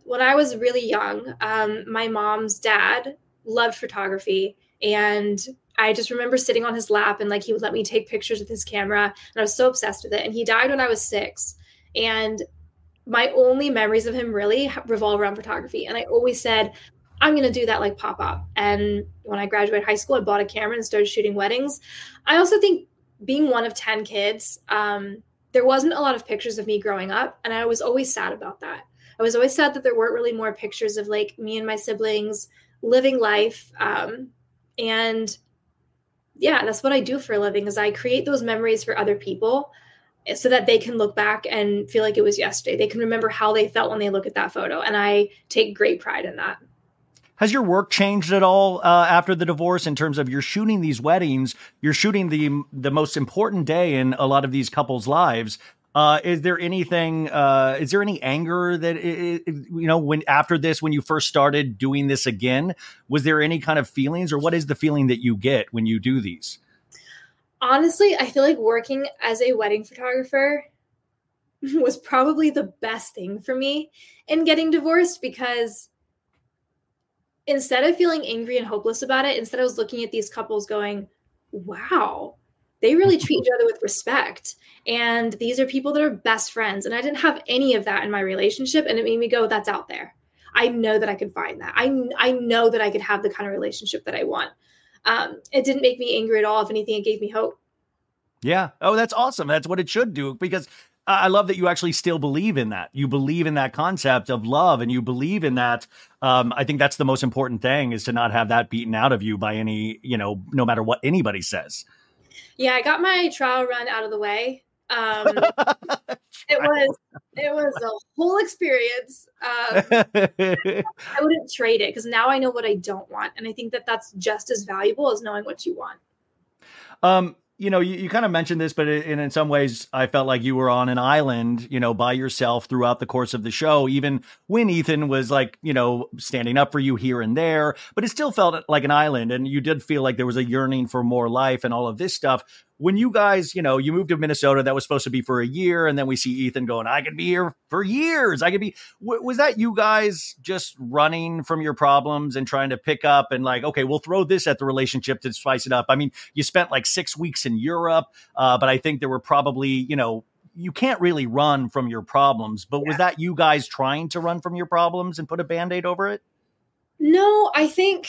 when I was really young, my mom's dad loved photography, and I just remember sitting on his lap and like he would let me take pictures with his camera, and I was so obsessed with it. And he died when I was 6, and my only memories of him really revolve around photography. And I always said, I'm going to do that like Pop-Up. And when I graduated high school, I bought a camera and started shooting weddings. I also think being one of 10 kids, there wasn't a lot of pictures of me growing up. And I was always sad about that. I was always sad that there weren't really more pictures of like me and my siblings living life. And yeah, that's what I do for a living, is I create those memories for other people so that they can look back and feel like it was yesterday. They can remember how they felt when they look at that photo. And I take great pride in that. Has your work changed at all after the divorce in terms of you're shooting these weddings, you're shooting the most important day in a lot of these couples' lives? Is there anything, is there any anger that, when after this, when you first started doing this again, was there any kind of feelings, or what is the feeling that you get when you do these? Honestly, I feel like working as a wedding photographer was probably the best thing for me in getting divorced, because instead of feeling angry and hopeless about it, instead I was looking at these couples going, wow, they really treat each other with respect. And these are people that are best friends. And I didn't have any of that in my relationship. And it made me go, that's out there. I know that I could find that. I know that I could have the kind of relationship that I want. It didn't make me angry at all. If anything, it gave me hope. Yeah. Oh, that's awesome. That's what it should do, because I love that you actually still believe in that. You believe in that concept of love, and you believe in that. I think that's the most important thing, is to not have that beaten out of you by any, no matter what anybody says. Yeah, I got my trial run out of the way. It was a whole experience. I wouldn't trade it, because now I know what I don't want. And I think that that's just as valuable as knowing what you want. You kind of mentioned this, but in some ways I felt like you were on an island, by yourself throughout the course of the show, even when Ethan was like, standing up for you here and there, but it still felt like an island. And you did feel like there was a yearning for more life and all of this stuff. When you guys, you moved to Minnesota, that was supposed to be for a year. And then we see Ethan going, I could be here for years. Was that you guys just running from your problems and trying to pick up and like, okay, we'll throw this at the relationship to spice it up? I mean, you spent like 6 weeks in Europe, but I think there were probably, you can't really run from your problems, but was that you guys trying to run from your problems and put a Band-Aid over it? No, I think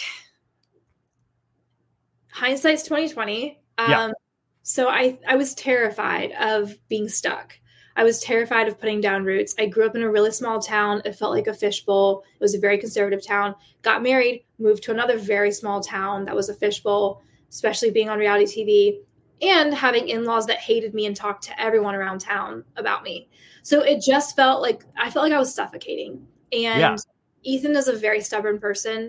hindsight's 2020. So I was terrified of being stuck. I was terrified of putting down roots. I grew up in a really small town. It felt like a fishbowl. It was a very conservative town. Got married, moved to another very small town that was a fishbowl, especially being on reality TV and having in-laws that hated me and talked to everyone around town about me. So it just felt like I was suffocating. And Ethan is a very stubborn person.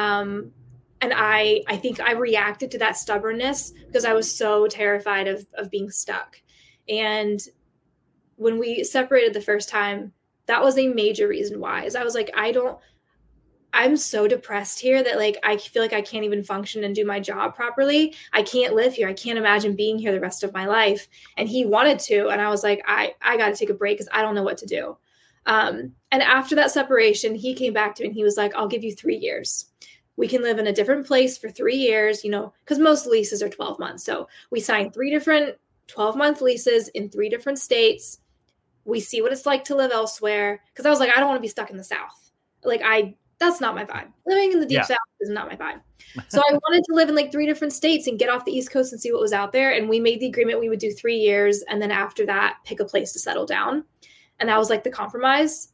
And I think I reacted to that stubbornness because I was so terrified of being stuck. And when we separated the first time, that was a major reason why. Is I was like, I'm so depressed here that like I feel like I can't even function and do my job properly. I can't live here. I can't imagine being here the rest of my life. And he wanted to. And I was like, I got to take a break because I don't know what to do. And after that separation, he came back to me and he was like, I'll give you 3 years. We can live in a different place for 3 years, because most leases are 12 months. So we signed 3 different 12-month leases in 3 different states. We see what it's like to live elsewhere. Because I was like, I don't want to be stuck in the South. Like that's not my vibe. Living in the deep South is not my vibe. So I wanted to live in like 3 different states and get off the East Coast and see what was out there. And we made the agreement we would do 3 years. And then after that, pick a place to settle down. And that was like the compromise.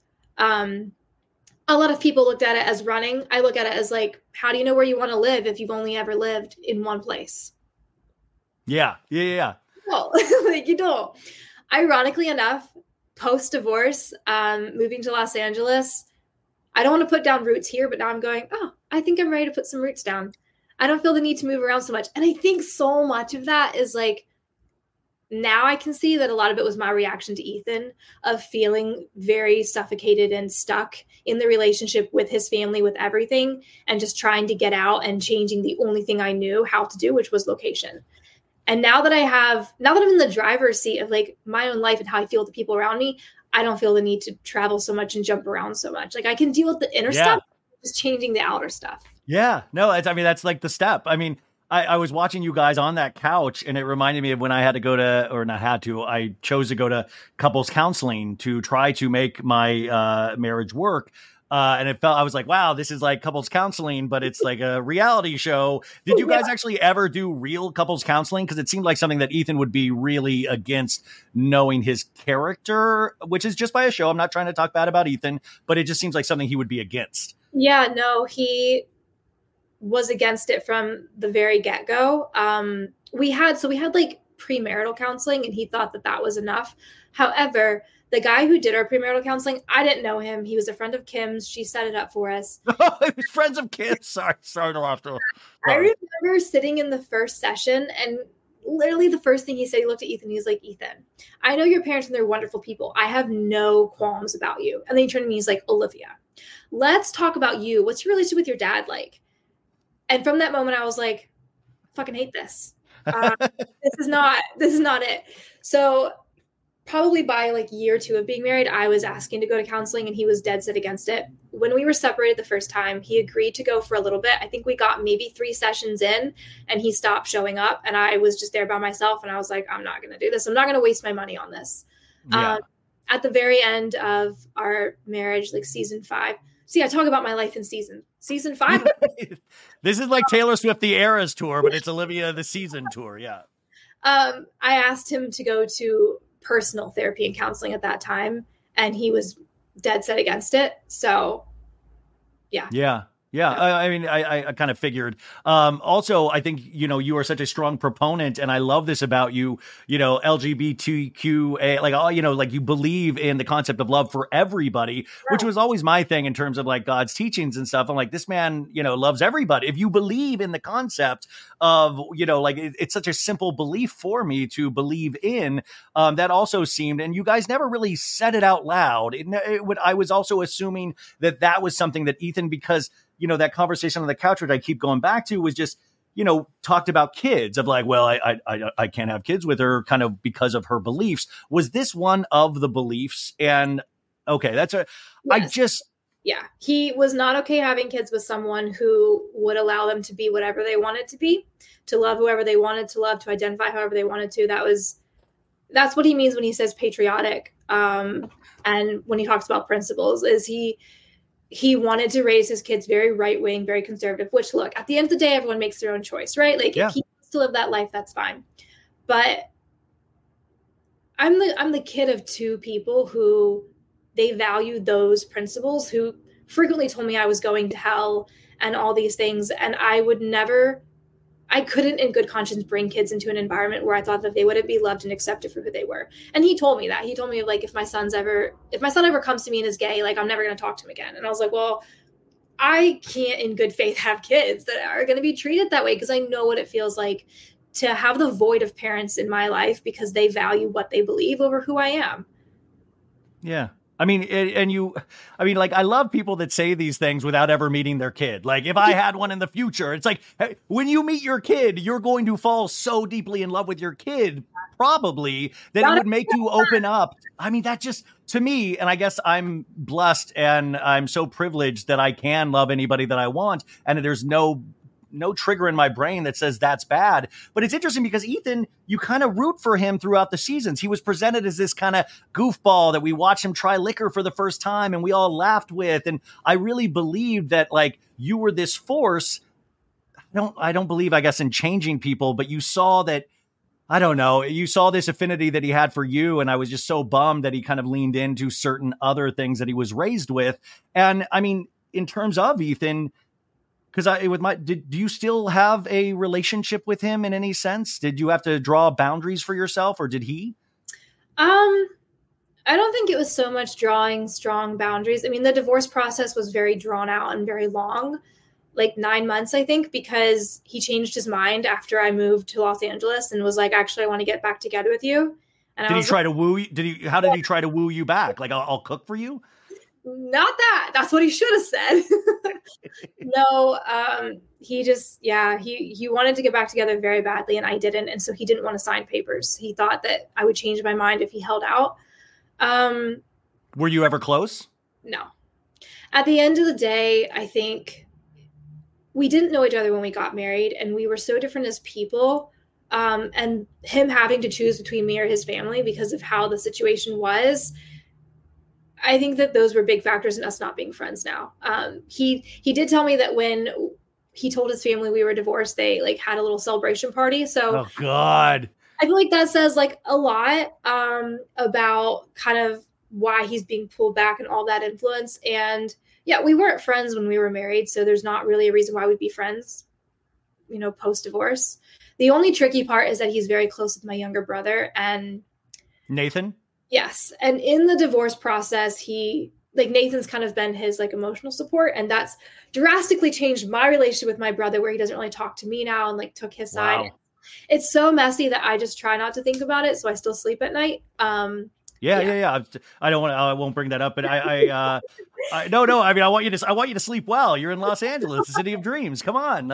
A lot of people looked at it as running. I look at it as like, how do you know where you want to live if you've only ever lived in one place? Yeah. No, like you don't. Ironically enough, post-divorce, moving to Los Angeles, I don't want to put down roots here, but now I'm going, I think I'm ready to put some roots down. I don't feel the need to move around so much. And I think so much of that is like, now I can see that a lot of it was my reaction to Ethan of feeling very suffocated and stuck in the relationship with his family, with everything, and just trying to get out and changing the only thing I knew how to do, which was location. And now that I'm in the driver's seat of like my own life and how I feel with the people around me, I don't feel the need to travel so much and jump around so much. Like I can deal with the inner stuff, just changing the outer stuff. Yeah, no, that's like the step. I mean, I was watching you guys on that couch, and it reminded me of when I had to go to, or not had to, I chose to go to couples counseling to try to make my marriage work. And I was like, wow, this is like couples counseling, but it's like a reality show. Did you guys actually ever do real couples counseling? Because it seemed like something that Ethan would be really against, knowing his character, which is just by a show. I'm not trying to talk bad about Ethan, but it just seems like something he would be against. Yeah, no, he was against it from the very get-go. We had like premarital counseling, and he thought that was enough. However, the guy who did our premarital counseling, I didn't know him. He was a friend of Kim's. She set it up for us. Friends of Kim's. Sorry to laugh. I remember sitting in the first session, and literally the first thing he said, he looked at Ethan. He's like, Ethan, I know your parents and they're wonderful people. I have no qualms about you. And then he turned to me, he's like, Olivia, let's talk about you. What's your relationship with your dad like? And from that moment, I was like, fucking hate this. This is not it. So probably by like year 2 of being married, I was asking to go to counseling, and he was dead set against it. When we were separated the first time, he agreed to go for a little bit. I think we got maybe 3 sessions in, and he stopped showing up, and I was just there by myself. And I was like, I'm not going to do this. I'm not going to waste my money on this. Yeah. At the very end of our marriage, like season 5, see, I talk about my life in season 5. This is like Taylor Swift, the Eras tour, but it's Olivia, the season tour. Yeah. I asked him to go to personal therapy and counseling at that time, and he was dead set against it. So yeah. I mean, I kind of figured. Also, I think, you are such a strong proponent, and I love this about you, LGBTQA, like, like you believe in the concept of love for everybody, which was always my thing in terms of like God's teachings and stuff. I'm like, this man, loves everybody. If you believe in the concept of, like it's such a simple belief for me to believe in, that also seemed, and you guys never really said it out loud. I was also assuming that was something that Ethan, because that conversation on the couch, which I keep going back to, was just, talked about kids, of like, well, I can't have kids with her kind of because of her beliefs. Was this one of the beliefs? And okay, yes. Yeah, he was not okay having kids with someone who would allow them to be whatever they wanted to be, to love whoever they wanted to love, to identify however they wanted to. That's what he means when he says patriotic. And when he talks about principles, is he wanted to raise his kids very right-wing, very conservative, which, look, at the end of the day, everyone makes their own choice, right? Like, if he wants to live that life, that's fine. But I'm the kid of 2 people who they value those principles, who frequently told me I was going to hell and all these things. And I couldn't in good conscience bring kids into an environment where I thought that they wouldn't be loved and accepted for who they were. And he told me that. He told me, like, if my son ever comes to me and is gay, like, I'm never going to talk to him again. And I was like, well, I can't in good faith have kids that are going to be treated that way, because I know what it feels like to have the void of parents in my life because they value what they believe over who I am. Yeah. I mean, like, I love people that say these things without ever meeting their kid. Like, if I had one in the future, it's like, hey, when you meet your kid, you're going to fall so deeply in love with your kid, probably, that it would make you open up. I mean, that just, to me, and I guess I'm blessed and I'm so privileged that I can love anybody that I want, and there's no trigger in my brain that says that's bad. But it's interesting because Ethan, you kind of root for him throughout the seasons. He was presented as this kind of goofball that we watched him try liquor for the first time and we all laughed with. And I really believed that, like, you were this force. I don't believe, I guess, in changing people, but you saw that, I don't know, you saw this affinity that he had for you. And I was just so bummed that he kind of leaned into certain other things that he was raised with. And I mean, in terms of Ethan, because do you still have a relationship with him in any sense? Did you have to draw boundaries for yourself, or did he? I don't think it was so much drawing strong boundaries. I mean, the divorce process was very drawn out and very long, like 9 months, I think, because he changed his mind after I moved to Los Angeles and was like, actually, I want to get back together with you. And did he try to woo you? How did he try to woo you back? Like, I'll cook for you? not that. That's what he should have said. No, he just, he wanted to get back together very badly, and I didn't. And so he didn't want to sign papers. He thought that I would change my mind if he held out. Were you ever close? No. At the end of the day, I think we didn't know each other when we got married, and we were so different as people. And him having to choose between me or his family because of how the situation was, I think that those were big factors in us not being friends now. He did tell me that when he told his family we were divorced, they like had a little celebration party. So, oh God, I feel like that says like a lot about kind of why he's being pulled back and all that influence. And yeah, we weren't friends when we were married, so there's not really a reason why we'd be friends, post divorce. The only tricky part is that he's very close with my younger brother and Nathan. Yes. And in the divorce process, Nathan's kind of been his like emotional support. And that's drastically changed my relationship with my brother, where he doesn't really talk to me now and like took his side. It's so messy that I just try not to think about it. So I still sleep at night. Yeah. I won't bring that up, but no. I mean, I want you to sleep well. You're in Los Angeles, the city of dreams. Come on.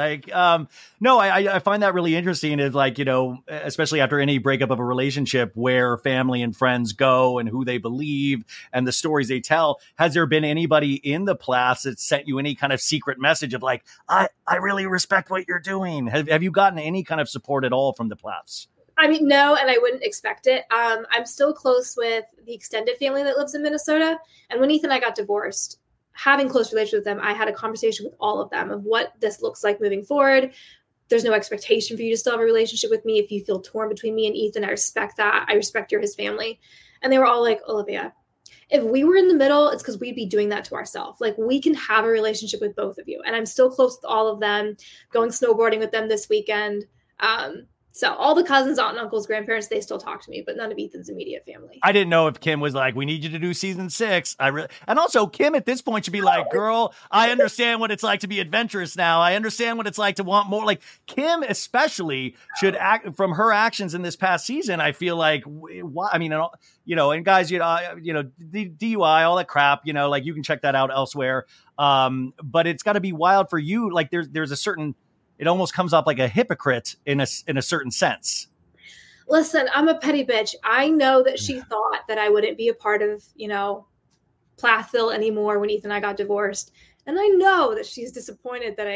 I find that really interesting is especially after any breakup of a relationship where family and friends go and who they believe and the stories they tell. Has there been anybody in the Plaths that sent you any kind of secret message of like, I really respect what you're doing? Have you gotten any kind of support at all from the Plaths? I mean, no, and I wouldn't expect it. I'm still close with the extended family that lives in Minnesota. And when Ethan and I got divorced, having close relationship with them, I had a conversation with all of them of what this looks like moving forward. There's no expectation for you to still have a relationship with me. If you feel torn between me and Ethan, I respect that. I respect you're his family. And they were all like, Olivia, if we were in the middle, it's because we'd be doing that to ourselves. Like, we can have a relationship with both of you. And I'm still close with all of them, going snowboarding with them this weekend. So all the cousins, aunt and uncles, grandparents, they still talk to me, but none of Ethan's immediate family. I didn't know if Kim was like, we need you to do season 6. And also Kim at this point should be like, girl, I understand what it's like to be adventurous now. I understand what it's like to want more. Like Kim especially should act from her actions in this past season. I feel like, and guys, the DUI, all that crap, like you can check that out elsewhere. But it's got to be wild for you. Like there's a certain, it almost comes up like a hypocrite in a certain sense. Listen, I'm a petty bitch. I know that she thought that I wouldn't be a part of, Plathville anymore when Ethan and I got divorced. And I know that she's disappointed that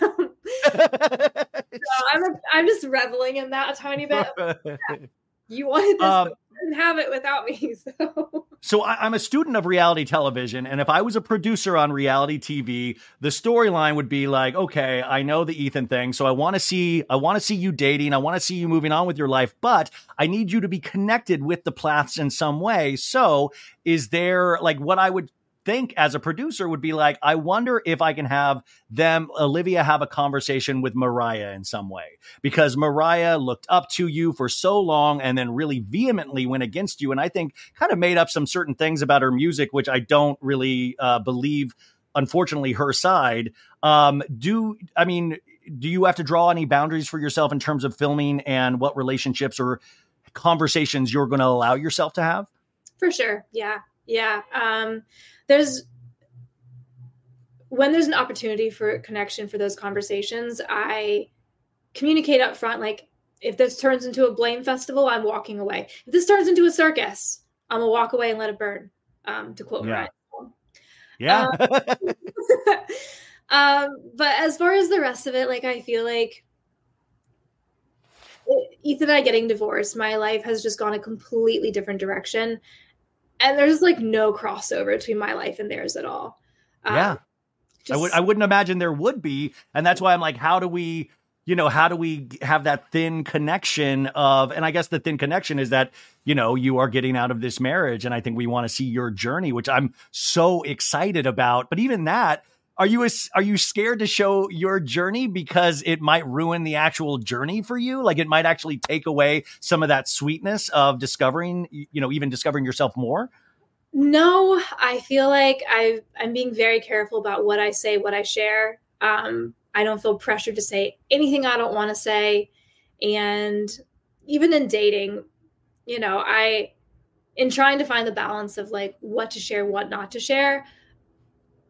I am. So I'm just reveling in that a tiny bit. You wanted this, but you didn't have it without me. So I'm a student of reality television. And if I was a producer on reality TV, the storyline would be like, okay, I know the Ethan thing. So I want to see you dating. I want to see you moving on with your life, but I need you to be connected with the Plaths in some way. So is there like what I would think as a producer would be like, I wonder if I can have Olivia have a conversation with Mariah in some way, because Mariah looked up to you for so long and then really vehemently went against you. And I think kind of made up some certain things about her music, which I don't really believe, unfortunately, her side. Do you have to draw any boundaries for yourself in terms of filming and what relationships or conversations you're going to allow yourself to have? For sure. Yeah. When there's an opportunity for connection for those conversations, I communicate up front. Like if this turns into a blame festival, I'm walking away. If this turns into a circus, I'm gonna walk away and let it burn. To quote Mariah. Yeah. But as far as the rest of it, like I feel like Ethan and I getting divorced, my life has just gone a completely different direction. And there's like no crossover between my life and theirs at all. I wouldn't imagine there would be. And that's why I'm like, how do we have that thin connection of, and I guess the thin connection is that, you are getting out of this marriage. And I think we want to see your journey, which I'm so excited about. But even that, are you scared to show your journey because it might ruin the actual journey for you? Like it might actually take away some of that sweetness of discovering, even discovering yourself more? No, I feel like I'm being very careful about what I say, what I share. I don't feel pressured to say anything I don't want to say. And even in dating, in trying to find the balance of like what to share, what not to share,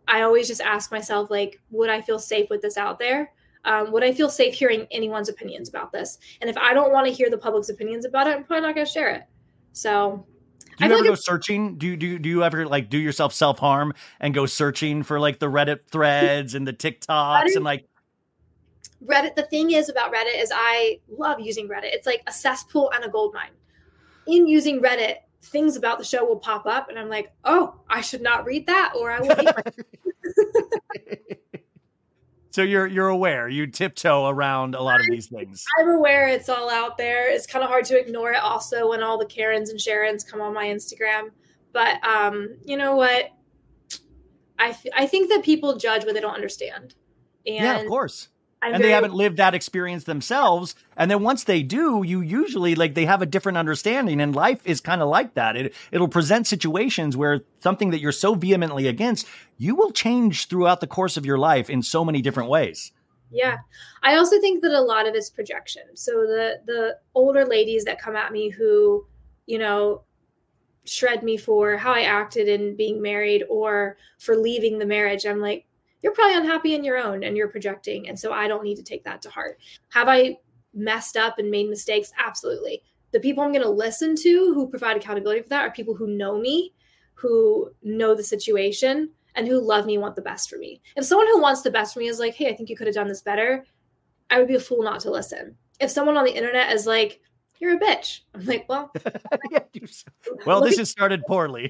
I always just ask myself, like, would I feel safe with this out there? Would I feel safe hearing anyone's opinions about this? And if I don't want to hear the public's opinions about it, I'm probably not going to share it. So do you ever go searching? Do you ever like do yourself self-harm and go searching for like the Reddit threads and the TikToks and like Reddit? The thing is about Reddit is I love using Reddit. It's like a cesspool and a gold mine. In using Reddit, things about the show will pop up and I'm like, oh, I should not read that or I will hate it. So you're aware, you tiptoe around a lot of these things. I'm aware it's all out there. It's kind of hard to ignore it also when all the Karens and Sharons come on my Instagram. But you know what? I think that people judge what they don't understand. And yeah, of course. They haven't lived that experience themselves. And then once they do, you usually like they have a different understanding. And life is kind of like that. It'll present situations where something that you're so vehemently against, you will change throughout the course of your life in so many different ways. Yeah. I also think that a lot of it's projection. So the older ladies that come at me who, you know, shred me for how I acted in being married or for leaving the marriage, I'm like, you're probably unhappy in your own and you're projecting. And so I don't need to take that to heart. Have I messed up and made mistakes? Absolutely. The people I'm going to listen to who provide accountability for that are people who know me, who know the situation and who love me and want the best for me. If someone who wants the best for me is like, hey, I think you could have done this better, I would be a fool not to listen. If someone on the internet is like, you're a bitch, I'm like, well, this has started poorly.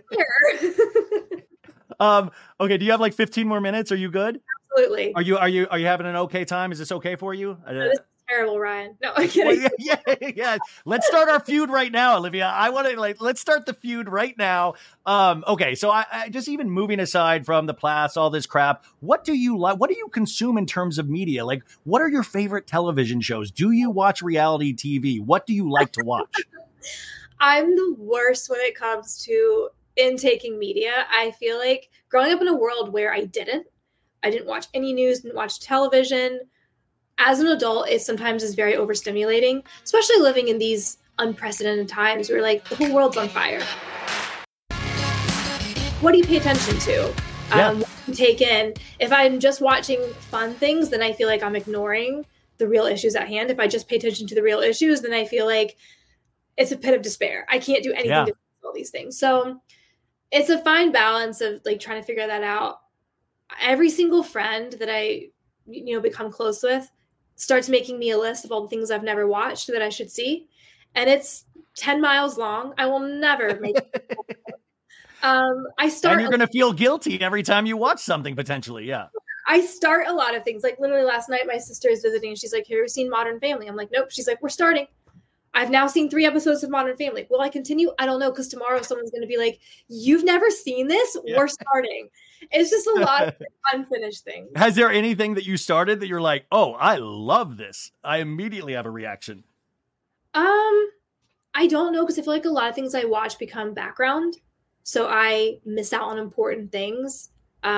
Okay. Do you have like 15 more minutes? Are you good? Absolutely. Are you having an okay time? Is this okay for you? No, this is terrible, Ryan. No, I'm kidding. Yeah. Let's start our feud right now, Olivia. I want to let's start the feud right now. Okay. So I just even moving aside from the past, all this crap, what do you like? What do you consume in terms of media? Like, what are your favorite television shows? Do you watch reality TV? What do you like to watch? I'm the worst when it comes to intaking media. I feel like growing up in a world where I didn't watch any news, didn't watch television. As an adult, it sometimes is very overstimulating, especially living in these unprecedented times where like the whole world's on fire. What do you pay attention to? What do you take in? If I'm just watching fun things, then I feel like I'm ignoring the real issues at hand. If I just pay attention to the real issues, then I feel like it's a pit of despair. I can't do anything to fix all these things. So it's a fine balance of like trying to figure that out. Every single friend that I, become close with starts making me a list of all the things I've never watched that I should see. And it's 10 miles long. I will never make it. And you're going to feel guilty every time you watch something potentially. Yeah. I start a lot of things. Like literally last night, my sister is visiting and she's like, have you ever seen Modern Family? I'm like, nope. She's like, we're starting. I've now seen 3 episodes of Modern Family. Will I continue? I don't know. Because tomorrow someone's going to be like, you've never seen this? Yeah. We're starting. It's just a lot of unfinished things. Has there anything that you started that you're like, oh, I love this? I immediately have a reaction. I don't know. Because I feel like a lot of things I watch become background. So I miss out on important things.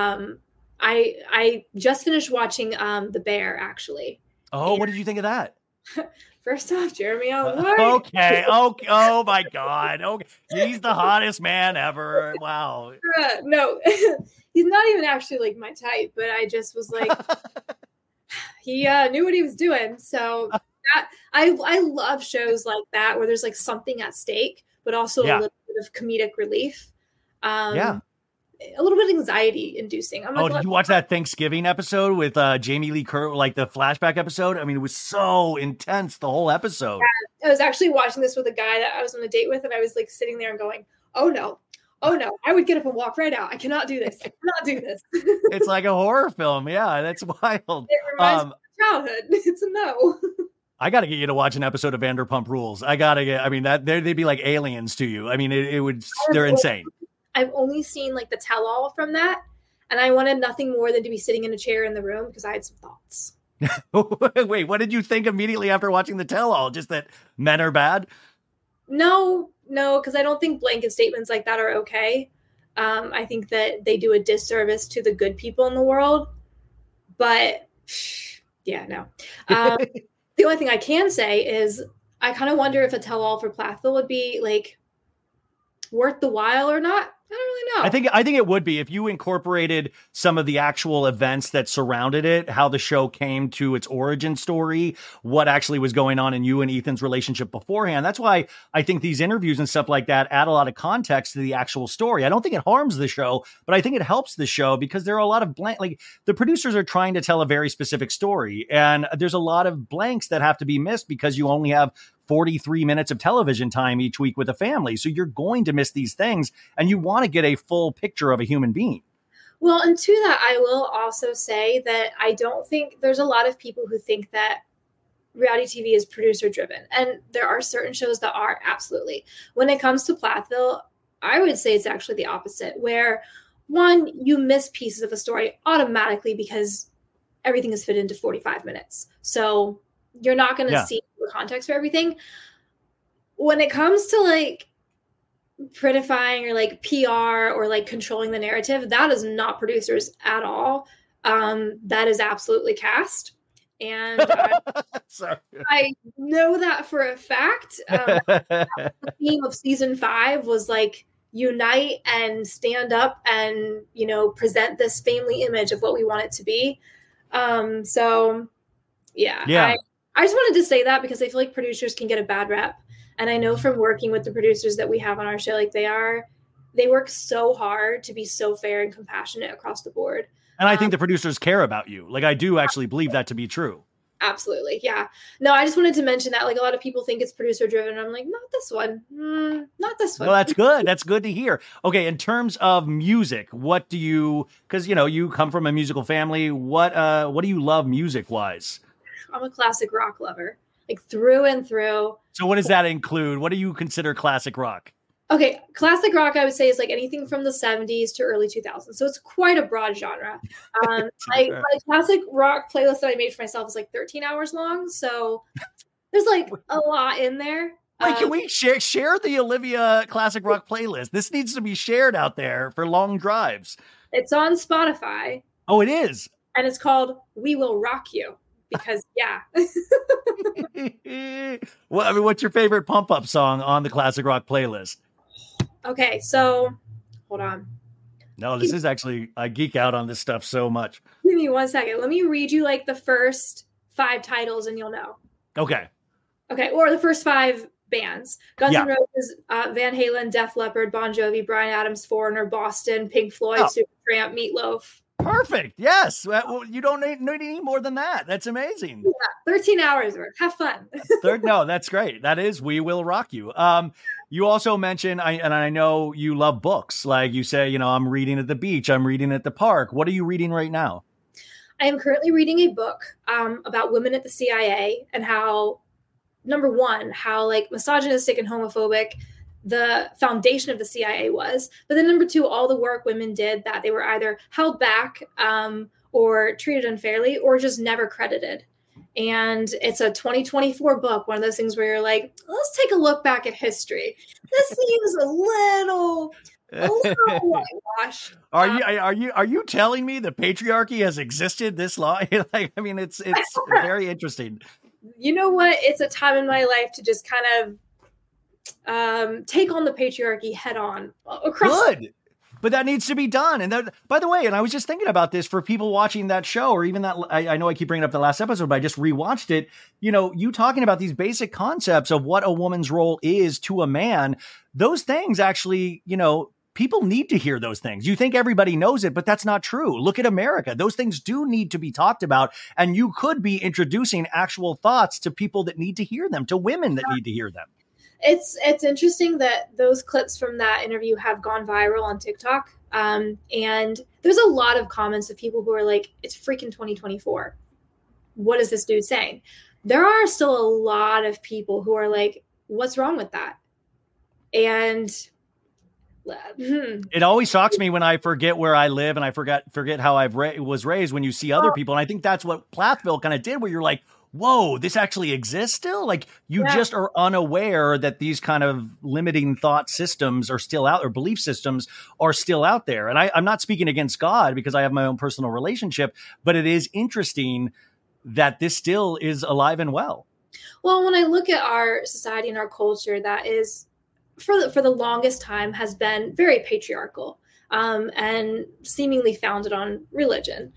I just finished watching The Bear, actually. Oh, what did you think of that? First off, Jeremy Allen White. Okay. Oh my God. Okay. He's the hottest man ever. Wow. No, he's not even actually like my type, but I just was like, he knew what he was doing. So I love shows like that where there's like something at stake, but also a little bit of comedic relief. A little bit anxiety inducing. Did you watch that Thanksgiving episode with Jamie Lee Curtis, like the flashback episode? I mean, it was so intense, the whole episode. Yeah, I was actually watching this with a guy that I was on a date with, and I was like sitting there and going, oh no, I would get up and walk right out. I cannot do this. It's like a horror film. Yeah, that's wild. It reminds me of childhood. It's a no. I got to get you to watch an episode of Vanderpump Rules. They'd be like aliens to you. I mean, they're insane. I've only seen like the tell-all from that, and I wanted nothing more than to be sitting in a chair in the room because I had some thoughts. Wait, what did you think immediately after watching the tell-all? Just that men are bad? No, because I don't think blanket statements like that are okay. I think that they do a disservice to the good people in the world. But yeah, no. The only thing I can say is I kind of wonder if a tell-all for Plathville would be like worth the while or not. I don't really know. I think it would be if you incorporated some of the actual events that surrounded it, how the show came to its origin story, what actually was going on in you and Ethan's relationship beforehand. That's why I think these interviews and stuff like that add a lot of context to the actual story. I don't think it harms the show, but I think it helps the show because there are a lot of like the producers are trying to tell a very specific story, and there's a lot of blanks that have to be missed because you only have 43 minutes of television time each week with a family. So you're going to miss these things and you want to get a full picture of a human being. Well, and to that, I will also say that I don't think there's a lot of people who think that reality TV is producer driven. And there are certain shows that are, absolutely. When it comes to Plathville, I would say it's actually the opposite, where one, you miss pieces of a story automatically because everything is fit into 45 minutes. So you're not going to see the context for everything. When it comes to like prettifying or like PR or like controlling the narrative, that is not producers at all. That is absolutely cast. And I know that for a fact. The theme of season 5 was like unite and stand up and, you know, present this family image of what we want it to be. I just wanted to say that because I feel like producers can get a bad rep. And I know from working with the producers that we have on our show, like they work so hard to be so fair and compassionate across the board. And I think the producers care about you. Like, I do actually believe that to be true. Absolutely. Yeah. No, I just wanted to mention that, like, a lot of people think it's producer driven. I'm like, not this one. Not this one. Well, that's good. That's good to hear. Okay. In terms of music, what do you, cause you know, you come from a musical family. What do you love music wise? I'm a classic rock lover, like through and through. So what does that include? What do you consider classic rock? Okay. Classic rock, I would say, is like anything from the 70s to early 2000s. So it's quite a broad genre. My classic rock playlist that I made for myself is like 13 hours long. So there's like a lot in there. Wait, can we share the Olivia classic rock playlist? This needs to be shared out there for long drives. It's on Spotify. Oh, it is. And it's called We Will Rock You. Because Well, I mean, what's your favorite pump up song on the classic rock playlist? Okay, so hold on. No, this is actually, I geek out on this stuff so much. Give me 1 second. Let me read you like the first 5 titles and you'll know. Okay. Or the first 5 bands. Guns N' Roses, Van Halen, Def Leppard, Bon Jovi, Bryan Adams, Foreigner, Boston, Pink Floyd, Supertramp, Meatloaf. Perfect. Yes. Well, you don't need any more than that. That's amazing. Yeah, 13 hours worth. Have fun. No, that's great. That is We Will Rock You. You also mentioned, and I know you love books. Like you say, you know, I'm reading at the beach. I'm reading at the park. What are you reading right now? I am currently reading a book about women at the CIA and how, number one, how like misogynistic and homophobic the foundation of the CIA was, but then number 2, all the work women did that they were either held back or treated unfairly or just never credited. And it's a 2024 book, one of those things where you're like, let's take a look back at history. This seems a little whitewashed. Are you telling me the patriarchy has existed this long? Like, I mean, it's very interesting. You know what? It's a time in my life to just kind of take on the patriarchy head on across. Good. But that needs to be done. And that, by the way, and I was just thinking about this for people watching that show, or even that, I know I keep bringing up the last episode, but I just rewatched it. You know, you talking about these basic concepts of what a woman's role is to a man, those things actually, you know, people need to hear those things. You think everybody knows it, but that's not true. Look at America. Those things do need to be talked about. And you could be introducing actual thoughts to people that need to hear them, to women that need to hear them. It's interesting that those clips from that interview have gone viral on TikTok. And there's a lot of comments of people who are like, it's freaking 2024. What is this dude saying? There are still a lot of people who are like, what's wrong with that? And it always shocks me when I forget where I live and I forget how I was raised when you see other people. And I think that's what Plathville kind of did, where you're like, whoa, this actually exists still? Like you just are unaware that these kind of limiting thought systems are still out, or belief systems are still out there. And I'm not speaking against God because I have my own personal relationship, but it is interesting that this still is alive and well. Well, when I look at our society and our culture, that is for the longest time has been very patriarchal, and seemingly founded on religion.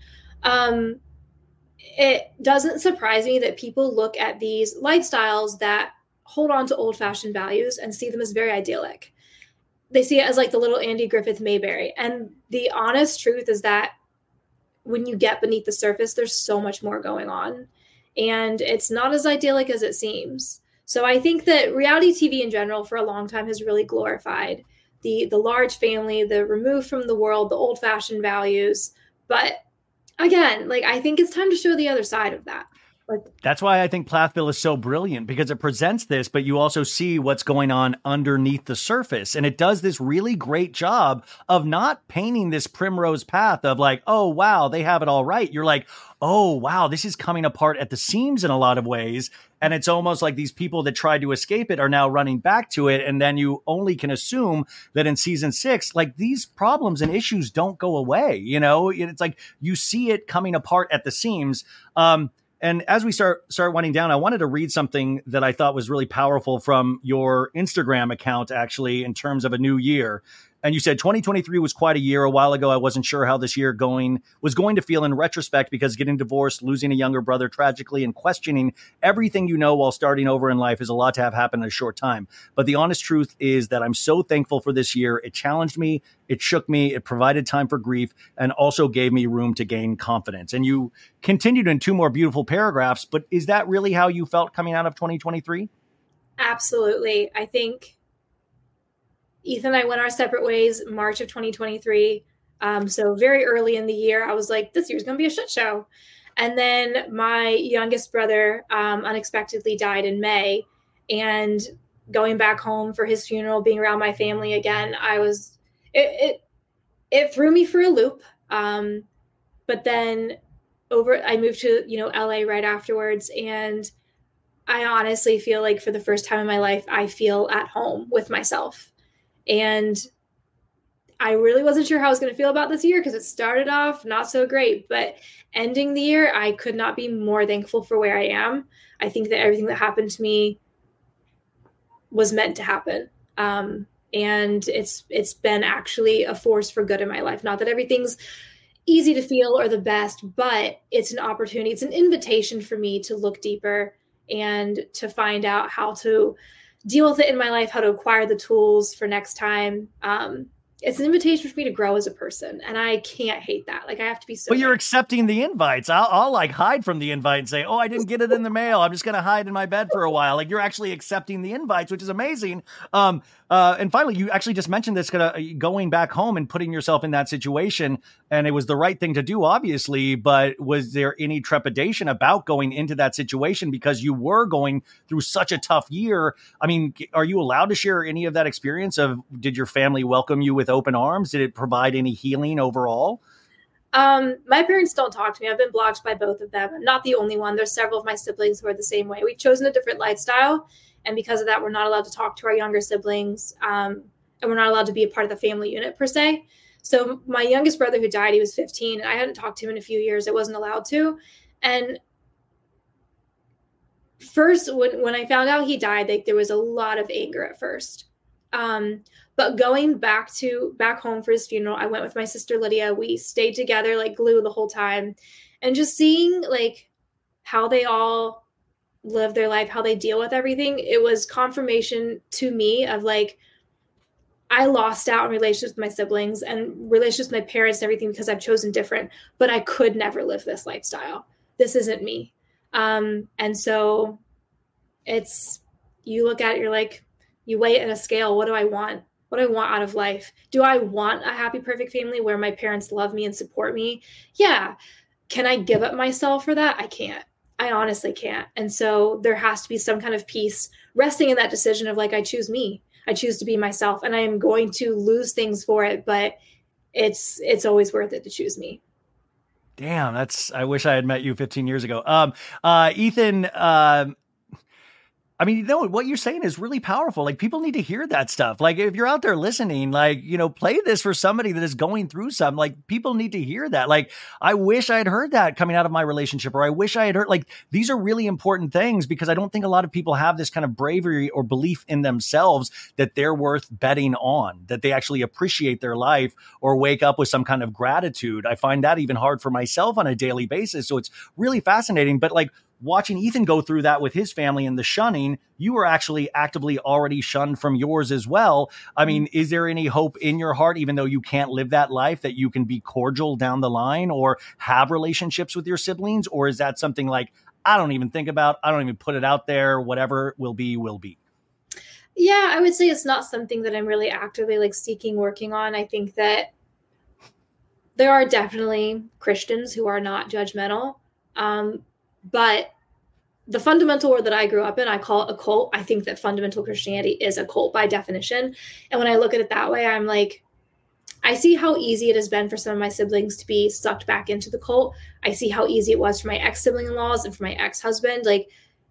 It doesn't surprise me that people look at these lifestyles that hold on to old-fashioned values and see them as very idyllic. They see it as like the little Andy Griffith Mayberry. And the honest truth is that when you get beneath the surface, there's so much more going on. And it's not as idyllic as it seems. So I think that reality TV in general for a long time has really glorified the large family, the removed from the world, the old-fashioned values. But again, like, I think it's time to show the other side of that. That's why I think Plathville is so brilliant, because it presents this, but you also see what's going on underneath the surface. And it does this really great job of not painting this primrose path of like, oh, wow, they have it all right. You're like, oh, wow, this is coming apart at the seams in a lot of ways. And it's almost like these people that tried to escape it are now running back to it. And then you only can assume that in season 6, like, these problems and issues don't go away. You know, it's like you see it coming apart at the seams. And as we start winding down, I wanted to read something that I thought was really powerful from your Instagram account, actually, in terms of a new year. And you said 2023 was quite a year. A while ago, I wasn't sure how this year was going to feel in retrospect, because getting divorced, losing a younger brother tragically, and questioning everything you know while starting over in life is a lot to have happen in a short time. But the honest truth is that I'm so thankful for this year. It challenged me, it shook me, it provided time for grief, and also gave me room to gain confidence. And you continued in 2 more beautiful paragraphs, but is that really how you felt coming out of 2023? Absolutely. I think Ethan and I went our separate ways March of 2023. So very early in the year, I was like, this year's going to be a shit show. And then my youngest brother unexpectedly died in May. And going back home for his funeral, being around my family again, it threw me for a loop. But then I moved to, LA right afterwards. And I honestly feel like for the first time in my life, I feel at home with myself. And I really wasn't sure how I was going to feel about this year, because it started off not so great, but ending the year, I could not be more thankful for where I am. I think that everything that happened to me was meant to happen. And it's been actually a force for good in my life. Not that everything's easy to feel or the best, but it's an opportunity. It's an invitation for me to look deeper and to find out how to deal with it in my life, how to acquire the tools for next time. It's an invitation for me to grow as a person. And I can't hate that. Like, I have to be so. But you're accepting the invites. I'll like hide from the invite and say, oh, I didn't get it in the mail. I'm just going to hide in my bed for a while. Like, you're actually accepting the invites, which is amazing. And finally, you actually just mentioned this, going back home and putting yourself in that situation. And it was the right thing to do, obviously. But was there any trepidation about going into that situation because you were going through such a tough year? I mean, are you allowed to share any of that experience did your family welcome you with open arms? Did it provide any healing overall? My parents don't talk to me. I've been blocked by both of them. I'm not the only one. There's several of my siblings who are the same way. We've chosen a different lifestyle. And because of that, we're not allowed to talk to our younger siblings. And we're not allowed to be a part of the family unit per se. So my youngest brother who died, he was 15. And I hadn't talked to him in a few years. I wasn't allowed to. And first, when I found out he died, there was a lot of anger at first. But going back home for his funeral, I went with my sister Lydia. We stayed together like glue the whole time, and just seeing like how they all live their life, how they deal with everything. It was confirmation to me of like, I lost out on relationships with my siblings and relationships with my parents and everything because I've chosen different, but I could never live this lifestyle. This isn't me. And so you look at it, you're like, you weigh it in a scale. What do I want? What do I want out of life? Do I want a happy, perfect family where my parents love me and support me? Yeah. Can I give up myself for that? I can't. I honestly can't. And so there has to be some kind of peace resting in that decision of like, I choose me. I choose to be myself, and I am going to lose things for it, but it's always worth it to choose me. Damn, I wish I had met you 15 years ago. Ethan, I mean, what you're saying is really powerful. Like, people need to hear that stuff. Like, if you're out there listening, like, play this for somebody that is going through something. Like, people need to hear that. Like, I wish I had heard that coming out of my relationship, or I wish I had heard, like, these are really important things, because I don't think a lot of people have this kind of bravery or belief in themselves that they're worth betting on, that they actually appreciate their life or wake up with some kind of gratitude. I find that even hard for myself on a daily basis. So it's really fascinating. But like, watching Ethan go through that with his family and the shunning, you were actually actively already shunned from yours as well. I mean, is there any hope in your heart, even though you can't live that life, that you can be cordial down the line or have relationships with your siblings? Or is that something like, I don't even think about, I don't even put it out there, whatever will be, will be? Yeah, I would say it's not something that I'm really actively like seeking, working on. I think that there are definitely Christians who are not judgmental. But the fundamental word that I grew up in, I call it a cult. I think that fundamental Christianity is a cult by definition. And when I look at it that way, I'm like, I see how easy it has been for some of my siblings to be sucked back into the cult. I see how easy it was for my ex-sibling-in-laws and for my ex-husband. Like,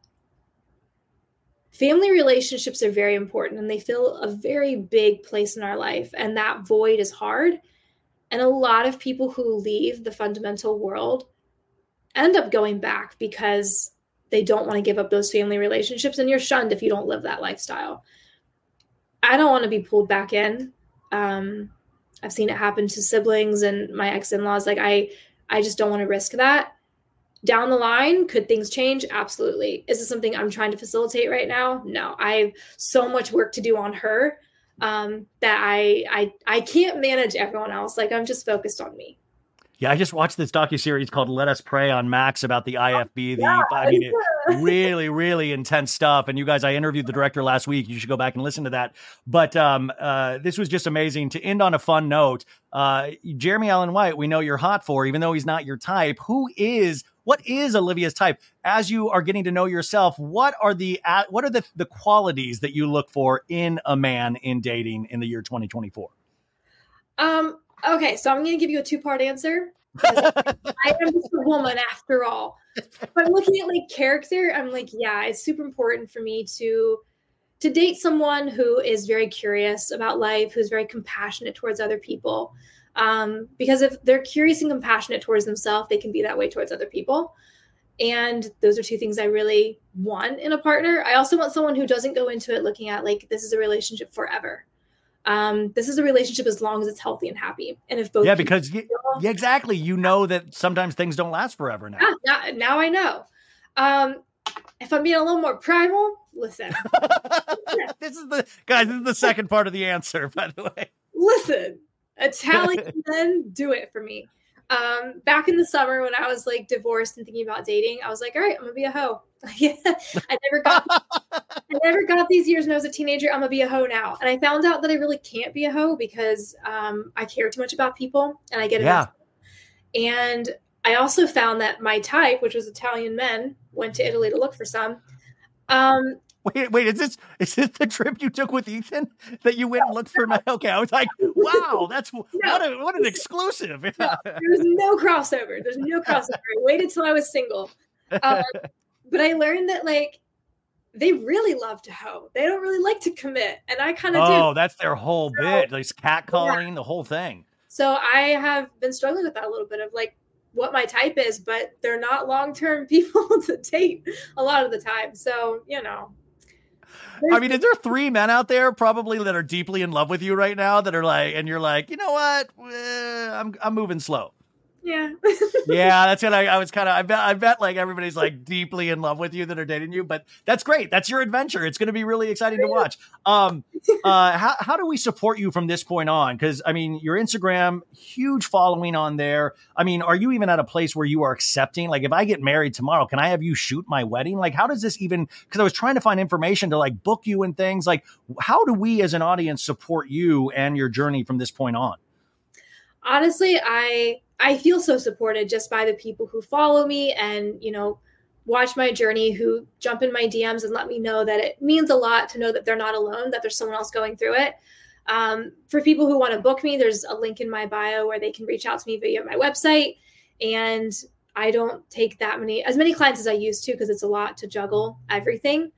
family relationships are very important, and they fill a very big place in our life. And that void is hard. And a lot of people who leave the fundamental world end up going back because they don't want to give up those family relationships, and you're shunned if you don't live that lifestyle. I don't want to be pulled back in. I've seen it happen to siblings and my ex-in-laws. Like, I just don't want to risk that. Down the line, could things change? Absolutely. Is this something I'm trying to facilitate right now? No, I have so much work to do on her that I can't manage everyone else. Like, I'm just focused on me. Yeah, I just watched this docuseries called Let Us Pray on Max about the IFB. Really, really intense stuff. And you guys, I interviewed the director last week. You should go back and listen to that. But this was just amazing. To end on a fun note, Jeremy Allen White, we know you're hot for, even though he's not your type. What is Olivia's type? As you are getting to know yourself, what are the qualities that you look for in a man in dating in the year 2024? Okay, so I'm going to give you a two-part answer. I am just a woman after all. But looking at like character, I'm like, yeah, it's super important for me to date someone who is very curious about life, who's very compassionate towards other people. Because if they're curious and compassionate towards themselves, they can be that way towards other people. And those are two things I really want in a partner. I also want someone who doesn't go into it looking at like, this is a relationship forever. This is a relationship as long as it's healthy and happy. And if both, exactly. You know that sometimes things don't last forever now. Yeah, now I know. If I'm being a little more primal, listen. This is the second part of the answer, by the way. Listen, Italian men do it for me. Back in the summer when I was like divorced and thinking about dating, I was like, all right, I'm gonna be a hoe. I never got these years when I was a teenager. I'm gonna be a hoe now. And I found out that I really can't be a hoe because I care too much about people and I get invested. And I also found that my type, which was Italian men, went to Italy to look for some. Wait, is this the trip you took with Ethan that you went and looked for? Okay, I was like, wow, that's what an exclusive. There was no crossover. There's no crossover. I waited till I was single. But I learned that like they really love to hoe. They don't really like to commit. And I kind of do. Oh, that's their whole bit. Like catcalling, the whole thing. So I have been struggling with that a little bit of like what my type is, but they're not long-term people to date a lot of the time. So, you know. I mean, is there 3 men out there probably that are deeply in love with you right now that are like, and you're like, you know what? I'm moving slow. Yeah. Yeah, that's what I was kind of, I bet like everybody's like deeply in love with you that are dating you, but that's great. That's your adventure. It's going to be really exciting to watch. How do we support you from this point on? Because I mean, your Instagram, huge following on there. I mean, are you even at a place where you are accepting, like if I get married tomorrow, can I have you shoot my wedding? Like, how does this even, because I was trying to find information to like book you and things like, how do we as an audience support you and your journey from this point on? Honestly, I feel so supported just by the people who follow me and, you know, watch my journey, who jump in my DMs and let me know that it means a lot to know that they're not alone, that there's someone else going through it. For people who want to book me, there's a link in my bio where they can reach out to me via my website. And I don't take as many clients as I used to because it's a lot to juggle everything.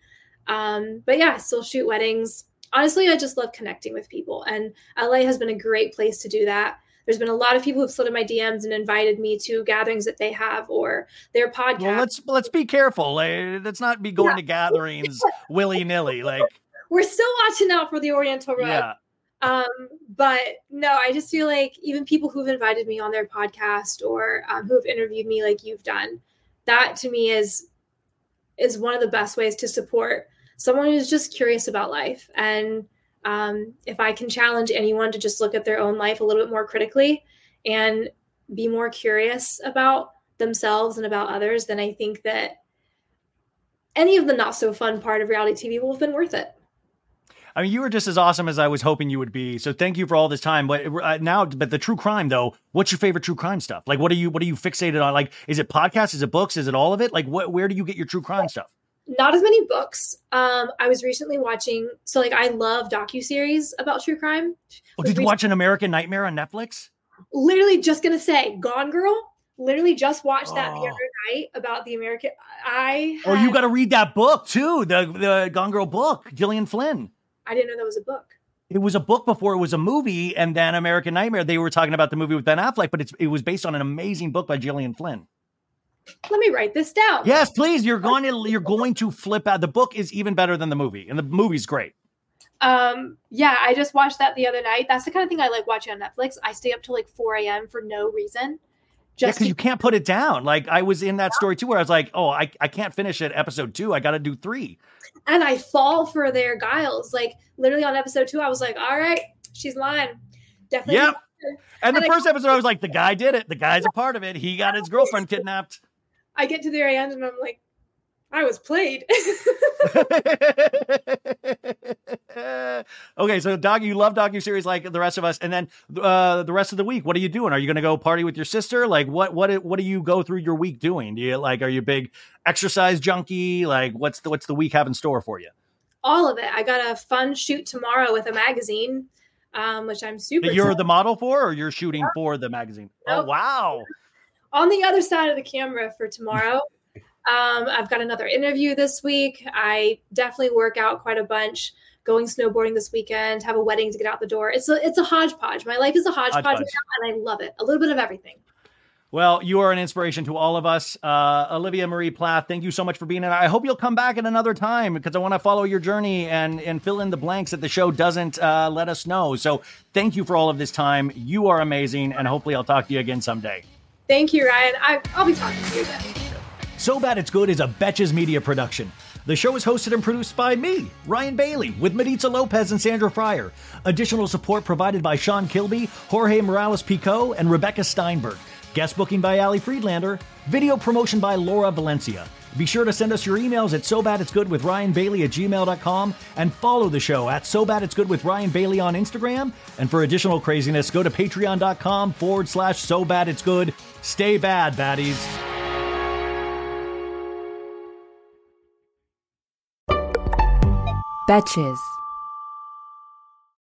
But yeah, I still shoot weddings. Honestly, I just love connecting with people, and LA has been a great place to do that. There's been a lot of people who've slid in my DMs and invited me to gatherings that they have or their podcast. Well, let's be careful. Let's not be going to gatherings willy-nilly. Like, we're still watching out for the Oriental Road. Yeah. But no, I just feel like even people who've invited me on their podcast or who have interviewed me like you've done, that to me is one of the best ways to support someone who's just curious about life. And if I can challenge anyone to just look at their own life a little bit more critically and be more curious about themselves and about others, then I think that any of the not so fun part of reality TV will have been worth it. I mean, you were just as awesome as I was hoping you would be. So thank you for all this time. But but the true crime though, what's your favorite true crime stuff? Like, what are you fixated on? Like, is it podcasts? Is it books? Is it all of it? Like, where do you get your true crime stuff? Not as many books. I was recently watching, so like I love docuseries about true crime. Oh, did you watch An American Nightmare on Netflix? Literally just going to say, Gone Girl. Literally just watched that the other night about the American. You got to read that book too. The Gone Girl book, Gillian Flynn. I didn't know that was a book. It was a book before it was a movie, and then American Nightmare. They were talking about the movie with Ben Affleck, but it was based on an amazing book by Gillian Flynn. Let me write this down. Yes, please. You're going to flip out. The book is even better than the movie, and the movie's great. Yeah, I just watched that the other night. That's the kind of thing I like watching on Netflix. I stay up till like 4 a.m. for no reason. Because you can't put it down. Like I was in that story too, where I was like, oh, I can't finish it. Episode 2. I got to do 3. And I fall for their guiles. Like literally on episode 2, I was like, all right, she's lying. Definitely. Yep. And the first episode, I was like, the guy did it. The guy's a part of it. He got his girlfriend kidnapped. I get to the very end and I'm like, I was played. Okay, so you love docuseries like the rest of us, and then the rest of the week, what are you doing? Are you going to go party with your sister? Like, what do you go through your week doing? Are you a big exercise junkie? Like, what's the week have in store for you? All of it. I got a fun shoot tomorrow with a magazine, which I'm super. That you're the model for, or you're shooting for the magazine? Nope. Oh, wow! On the other side of the camera for tomorrow. I've got another interview this week. I definitely work out quite a bunch. Going snowboarding this weekend, have a wedding to get out the door. It's a hodgepodge. My life is a hodgepodge right now, and I love it. A little bit of everything. Well, you are an inspiration to all of us. Olivia Marie Plath, thank you so much for being here. I hope you'll come back at another time because I want to follow your journey and fill in the blanks that the show doesn't let us know. So thank you for all of this time. You are amazing, and hopefully I'll talk to you again someday. Thank you, Ryan. I'll be talking to you then. So Bad It's Good is a Betches Media production. The show is hosted and produced by me, Ryan Bailey, with Maritza Lopez and Sandra Fryer. Additional support provided by Sean Kilby, Jorge Morales-Pico, and Rebecca Steinberg. Guest booking by Ali Friedlander. Video promotion by Laura Valencia. Be sure to send us your emails at sobaditsgoodwithryanbailey@gmail.com and follow the show at sobaditsgoodwithryanbailey on Instagram. And for additional craziness, go to patreon.com/sobaditsgood. Stay bad, baddies. Betches.